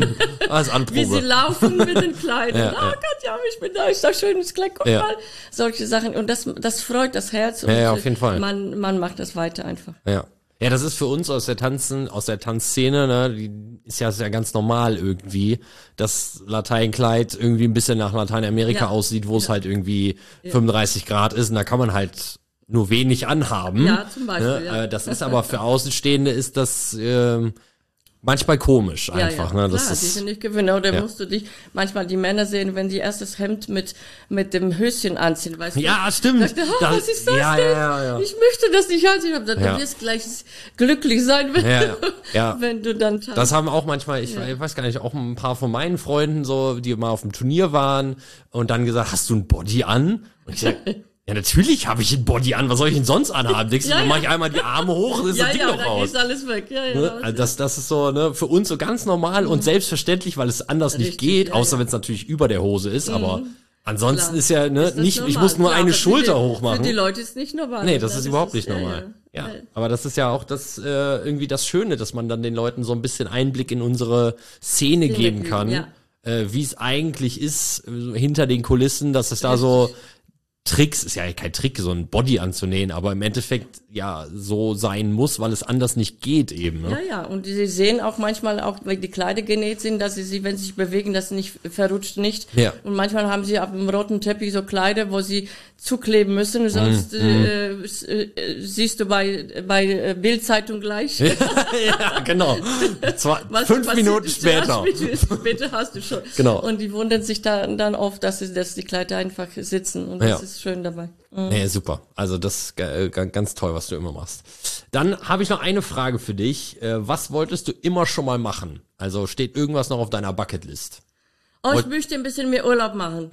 wie sie laufen mit den Kleidern. Katja, ich bin da, ist doch schönes Kleid, guck mal. Solche Sachen. Und das freut das Herz. Und auf jeden Fall. Man macht das weiter einfach. Ja, das ist für uns aus der Tanzszene, ne, die ist ja ganz normal irgendwie, dass Lateinkleid irgendwie ein bisschen nach Lateinamerika aussieht, wo es halt irgendwie 35 Grad ist und da kann man halt nur wenig anhaben. Ja, zum Beispiel. Ne? Das ist aber für Außenstehende ist das manchmal komisch einfach. Ne? Das klar, ist, die sind nicht gewöhnt. Oder musst du dich manchmal die Männer sehen, wenn die erst das Hemd mit dem Höschen anziehen, weißt du? Ja, stimmt. Sagst du, was ist das denn? Ja. Ich möchte das nicht anziehen. Du wirst gleich glücklich sein, wenn du dann tanzt. Das haben auch manchmal, ich weiß gar nicht, auch ein paar von meinen Freunden so, die mal auf dem Turnier waren und dann gesagt, hast du ein Body an? Und ich sag, ja, natürlich habe ich ein Body an. Was soll ich denn sonst anhaben? Denkst du, dann mache ich einmal die Arme hoch und ist das Ding noch raus. Ist alles weg. Also das ist so, ne, für uns so ganz normal und selbstverständlich, weil es anders nicht geht, außer wenn es natürlich über der Hose ist, aber ansonsten ist ja, ne, nicht, normal. Ich muss nur eine Schulter hochmachen. Für die Leute ist nicht normal. Nee, das ist überhaupt nicht normal. Ja, aber das ist ja auch das irgendwie das Schöne, dass man dann den Leuten so ein bisschen Einblick in unsere Szene geben kann, wie es eigentlich ist hinter den Kulissen, dass es da so Tricks, ist ja kein Trick, so ein Body anzunähen, aber im Endeffekt ja so sein muss, weil es anders nicht geht eben. Ne? Ja, und sie sehen auch manchmal, auch weil die Kleider genäht sind, dass sie, wenn sie sich bewegen, das nicht verrutscht nicht. Ja. Und manchmal haben sie auf dem roten Teppich so Kleider, wo sie zukleben müssen, sonst siehst du bei Bild-Zeitung gleich. Ja, genau. 5 Minuten später. Später hast du schon. Genau. Und die wundern sich dann oft, dass die Kleider einfach sitzen und das ist schön dabei. Nee, super. Also das ist ganz toll, was du immer machst. Dann habe ich noch eine Frage für dich. Was wolltest du immer schon mal machen? Also steht irgendwas noch auf deiner Bucketlist? Ich möchte ein bisschen mehr Urlaub machen.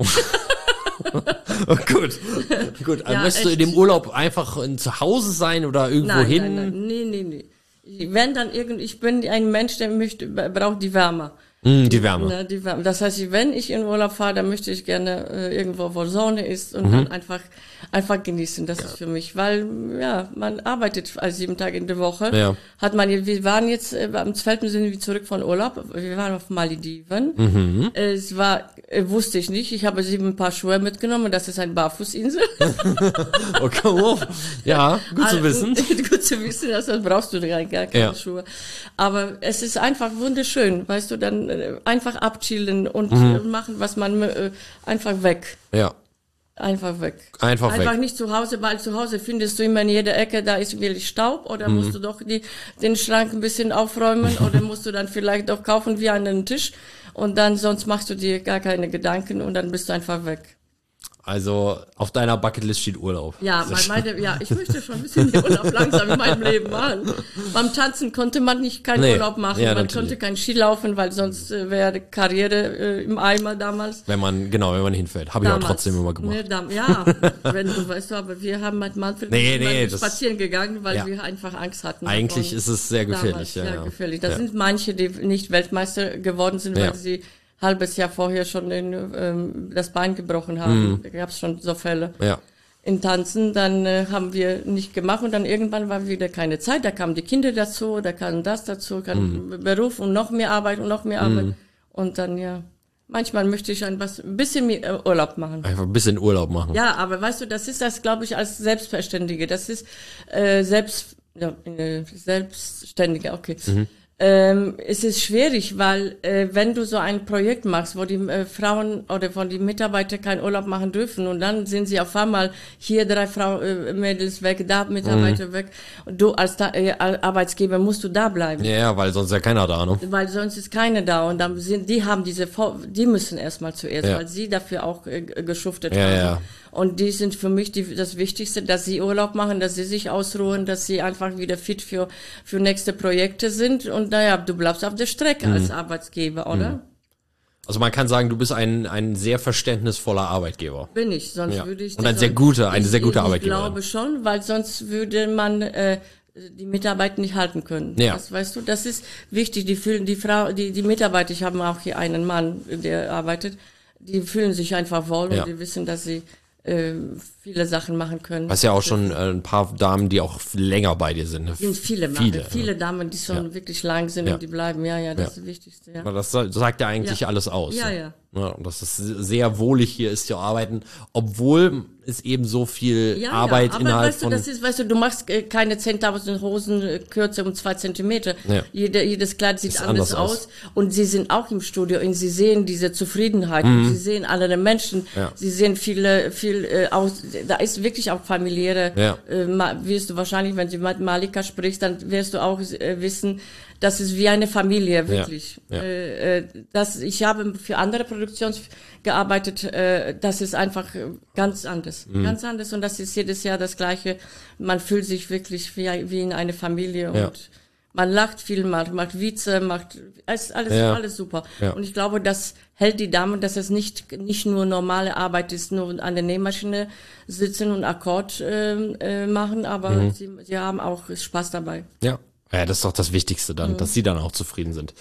Oh, gut. Ja, möchtest du in dem Urlaub einfach zu Hause sein oder irgendwo hin? Nein. Nee. Wenn dann ich bin ein Mensch, der braucht die Wärme. Die Wärme. Die Wärme. Das heißt, wenn ich in Urlaub fahre, dann möchte ich gerne irgendwo, wo Sonne ist und dann einfach genießen. Das ist für mich, weil man arbeitet 7 Tage in der Woche. Ja. Wir waren jetzt am 12. sind wir zurück von Urlaub. Wir waren auf Malediven. Es war wusste ich nicht. Ich habe 7 Paar Schuhe mitgenommen. Das ist ein Barfußinsel. Okay, ja, gut zu wissen. Gut zu wissen, das brauchst du gar keine Schuhe. Aber es ist einfach wunderschön, weißt du, dann einfach abchillen und machen, was man einfach weg. Ja. Einfach weg. Einfach nicht zu Hause, weil zu Hause findest du immer in jeder Ecke, da ist wirklich Staub oder musst du doch den Schrank ein bisschen aufräumen oder musst du dann vielleicht doch kaufen wie einen Tisch und dann sonst machst du dir gar keine Gedanken und dann bist du einfach weg. Also auf deiner Bucketlist steht Urlaub. Ja, ich möchte schon ein bisschen mehr Urlaub langsam in meinem Leben machen. Beim Tanzen konnte man keinen Urlaub machen, man konnte kein Ski laufen, weil sonst wäre Karriere im Eimer damals. Wenn man hinfällt. Habe ich auch trotzdem immer gemacht. Wenn du weißt, aber wir haben mit Manfred spazieren gegangen, weil wir einfach Angst hatten. Eigentlich ist es sehr gefährlich. Sehr gefährlich. Das sind manche, die nicht Weltmeister geworden sind, weil sie halbes Jahr vorher schon das Bein gebrochen haben. Da gab es schon so Fälle. Ja. In Tanzen, dann haben wir nicht gemacht und dann irgendwann war wieder keine Zeit. Da kamen die Kinder dazu, da kam das dazu, Beruf und noch mehr Arbeit und noch mehr Arbeit. Und dann, manchmal möchte ich ein bisschen mehr Urlaub machen. Einfach ein bisschen Urlaub machen. Ja, aber weißt du, das ist das, glaube ich, als Selbstverständige. Das ist Selbstständige, okay. Es ist schwierig, weil wenn du so ein Projekt machst, wo die Frauen oder von die Mitarbeiter keinen Urlaub machen dürfen und dann sind sie auf einmal hier 3 Mädels weg, da Mitarbeiter weg und du als Arbeitsgeber musst du da bleiben. Ja, weil sonst ist ja keiner da, ne? Weil sonst ist keiner da und dann die müssen erstmal zuerst, weil sie dafür auch geschuftet haben. Ja. Und die sind für mich das Wichtigste, dass sie Urlaub machen, dass sie sich ausruhen, dass sie einfach wieder fit für nächste Projekte sind. Und naja, du bleibst auf der Strecke als Arbeitgeber, oder? Also man kann sagen, du bist ein sehr verständnisvoller Arbeitgeber. Bin ich, sonst würde ich... Und eine sehr gute Arbeitgeberin. Ich glaube schon, weil sonst würde man die Mitarbeiter nicht halten können. Ja. Das weißt du, das ist wichtig. Die Mitarbeiter, ich habe auch hier einen Mann, der arbeitet, die fühlen sich einfach wohl und die wissen, dass sie viele Sachen machen können. Hast ja auch schon ein paar Damen, die auch länger bei dir sind. Sind viele Damen, die schon wirklich lang sind und die bleiben. Ja, das ist das Wichtigste. Ja. Das sagt ja eigentlich alles aus. Ja. Und dass es sehr wohlig hier ist zu arbeiten, obwohl es eben so viel Arbeit aber innerhalb weißt du, das ist, du machst keine 10.000 Hosen kürzer um 2 Zentimeter. Ja. Jedes Kleid sieht anders aus. Und sie sind auch im Studio und sie sehen diese Zufriedenheit. Und sie sehen alle Menschen. Ja. Sie sehen viel aus. Da ist wirklich auch familiäre. Ja. Wirst du wahrscheinlich, wenn du mit Malika sprichst, dann wirst du auch wissen, das ist wie eine Familie, wirklich. Ja. Ich habe für andere Produktionen gearbeitet, das ist einfach ganz anders. Ganz anders und das ist jedes Jahr das Gleiche. Man fühlt sich wirklich wie in eine Familie und man lacht viel, macht Witze, alles super. Ja. Und ich glaube, das hält die Damen, dass es nicht nur normale Arbeit ist, nur an der Nähmaschine sitzen und Akkord machen, aber sie haben auch Spaß dabei. Ja. Ja, das ist doch das Wichtigste dann, dass sie dann auch zufrieden sind.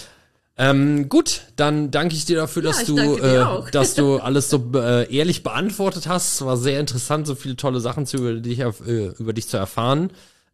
Gut, dann danke ich dir dafür, dass du alles so ehrlich beantwortet hast. Es war sehr interessant, so viele tolle Sachen über dich zu erfahren.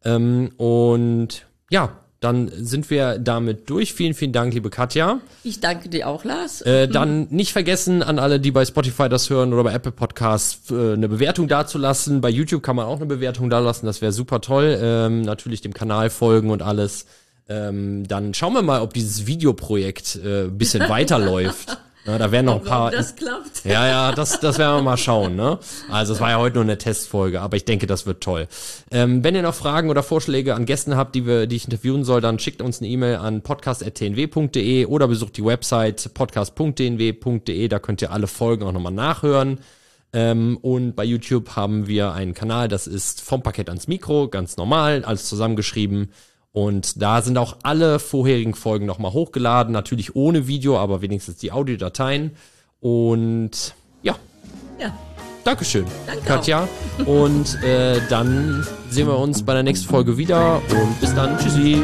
Und ja, dann sind wir damit durch. Vielen, vielen Dank, liebe Katja. Ich danke dir auch, Lars. Dann nicht vergessen, an alle, die bei Spotify das hören oder bei Apple Podcasts, eine Bewertung dazulassen. Bei YouTube kann man auch eine Bewertung dalassen, das wäre super toll. Natürlich dem Kanal folgen und alles. Dann schauen wir mal, ob dieses Videoprojekt ein bisschen weiterläuft. Ja, da werden noch ein paar. Das klappt. Ja, das werden wir mal schauen, ne? Also es war ja heute nur eine Testfolge, aber ich denke, das wird toll. Wenn ihr noch Fragen oder Vorschläge an Gästen habt, die ich interviewen soll, dann schickt uns eine E-Mail an podcast@tnw.de oder besucht die Website podcast.tnw.de, da könnt ihr alle Folgen auch nochmal nachhören. Und bei YouTube haben wir einen Kanal, das ist vom Parkett ans Mikro, ganz normal, alles zusammengeschrieben. Und da sind auch alle vorherigen Folgen nochmal hochgeladen, natürlich ohne Video, aber wenigstens die Audiodateien. Und ja. Dankeschön, Danke Katja. Auch. Und dann sehen wir uns bei der nächsten Folge wieder und bis dann. Tschüssi.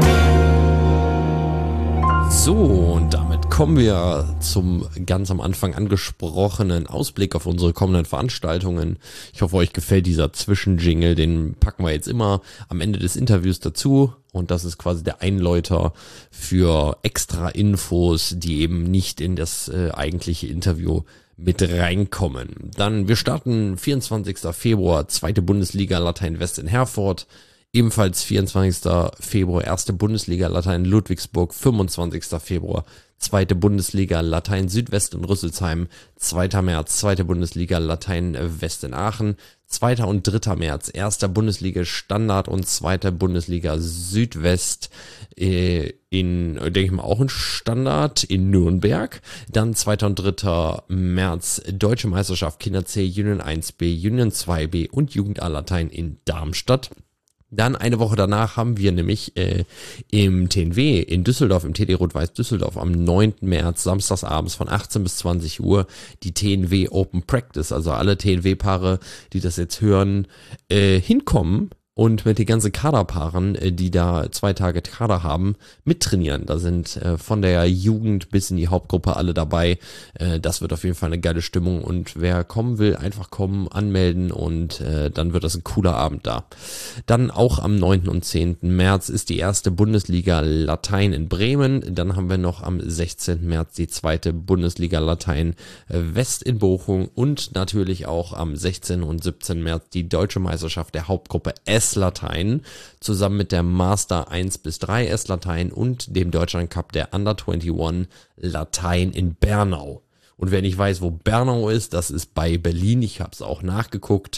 So, und damit kommen wir zum ganz am Anfang angesprochenen Ausblick auf unsere kommenden Veranstaltungen. Ich hoffe, euch gefällt dieser Zwischenjingle, den packen wir jetzt immer am Ende des Interviews dazu. Und das ist quasi der Einläuter für extra Infos, die eben nicht in das eigentliche Interview mit reinkommen. Dann, wir starten 24. Februar, 2. Bundesliga Latein West in Herford. Ebenfalls 24. Februar, 1. Bundesliga Latein Ludwigsburg, 25. Februar, 2. Bundesliga Latein Südwest in Rüsselsheim, 2. März, 2. Bundesliga Latein West in Aachen, 2. und 3. März, 1. Bundesliga Standard und 2. Bundesliga Südwest denke ich mal, auch in Standard in Nürnberg. Dann 2. und 3. März, Deutsche Meisterschaft Kinder C, Union 1b, Union 2b und Jugend A Latein in Darmstadt. Dann eine Woche danach haben wir nämlich im TNW in Düsseldorf, im TD Rot-Weiß Düsseldorf am 9. März, samstagsabends von 18 bis 20 Uhr die TNW Open Practice. Also alle TNW-Paare, die das jetzt hören, hinkommen und mit den ganzen Kaderpaaren, die da 2 Tage Kader haben, mittrainieren. Da sind von der Jugend bis in die Hauptgruppe alle dabei. Das wird auf jeden Fall eine geile Stimmung und wer kommen will, einfach kommen, anmelden und dann wird das ein cooler Abend da. Dann auch am 9. und 10. März ist die 1. Bundesliga Latein in Bremen. Dann haben wir noch am 16. März die 2. Bundesliga Latein West in Bochum und natürlich auch am 16. und 17. März die Deutsche Meisterschaft der Hauptgruppe S-Latein, zusammen mit der Master 1 bis 3 S-Latein und dem Deutschland Cup der Under 21 Latein in Bernau. Und wer nicht weiß, wo Bernau ist, das ist bei Berlin. Ich habe es auch nachgeguckt.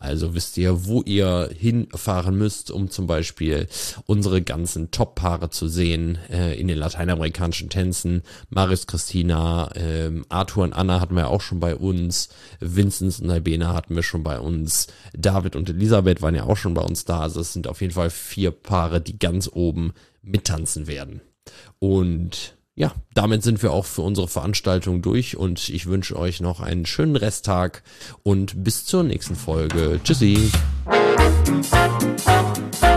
Also wisst ihr, wo ihr hinfahren müsst, um zum Beispiel unsere ganzen Top-Paare zu sehen in den lateinamerikanischen Tänzen. Marius, Christina, Arthur und Anna hatten wir auch schon bei uns. Vinzenz und Albena hatten wir schon bei uns. David und Elisabeth waren ja auch schon bei uns da. Also es sind auf jeden Fall 4 Paare, die ganz oben mittanzen werden. Und ja, damit sind wir auch für unsere Veranstaltung durch und ich wünsche euch noch einen schönen Resttag und bis zur nächsten Folge. Tschüssi!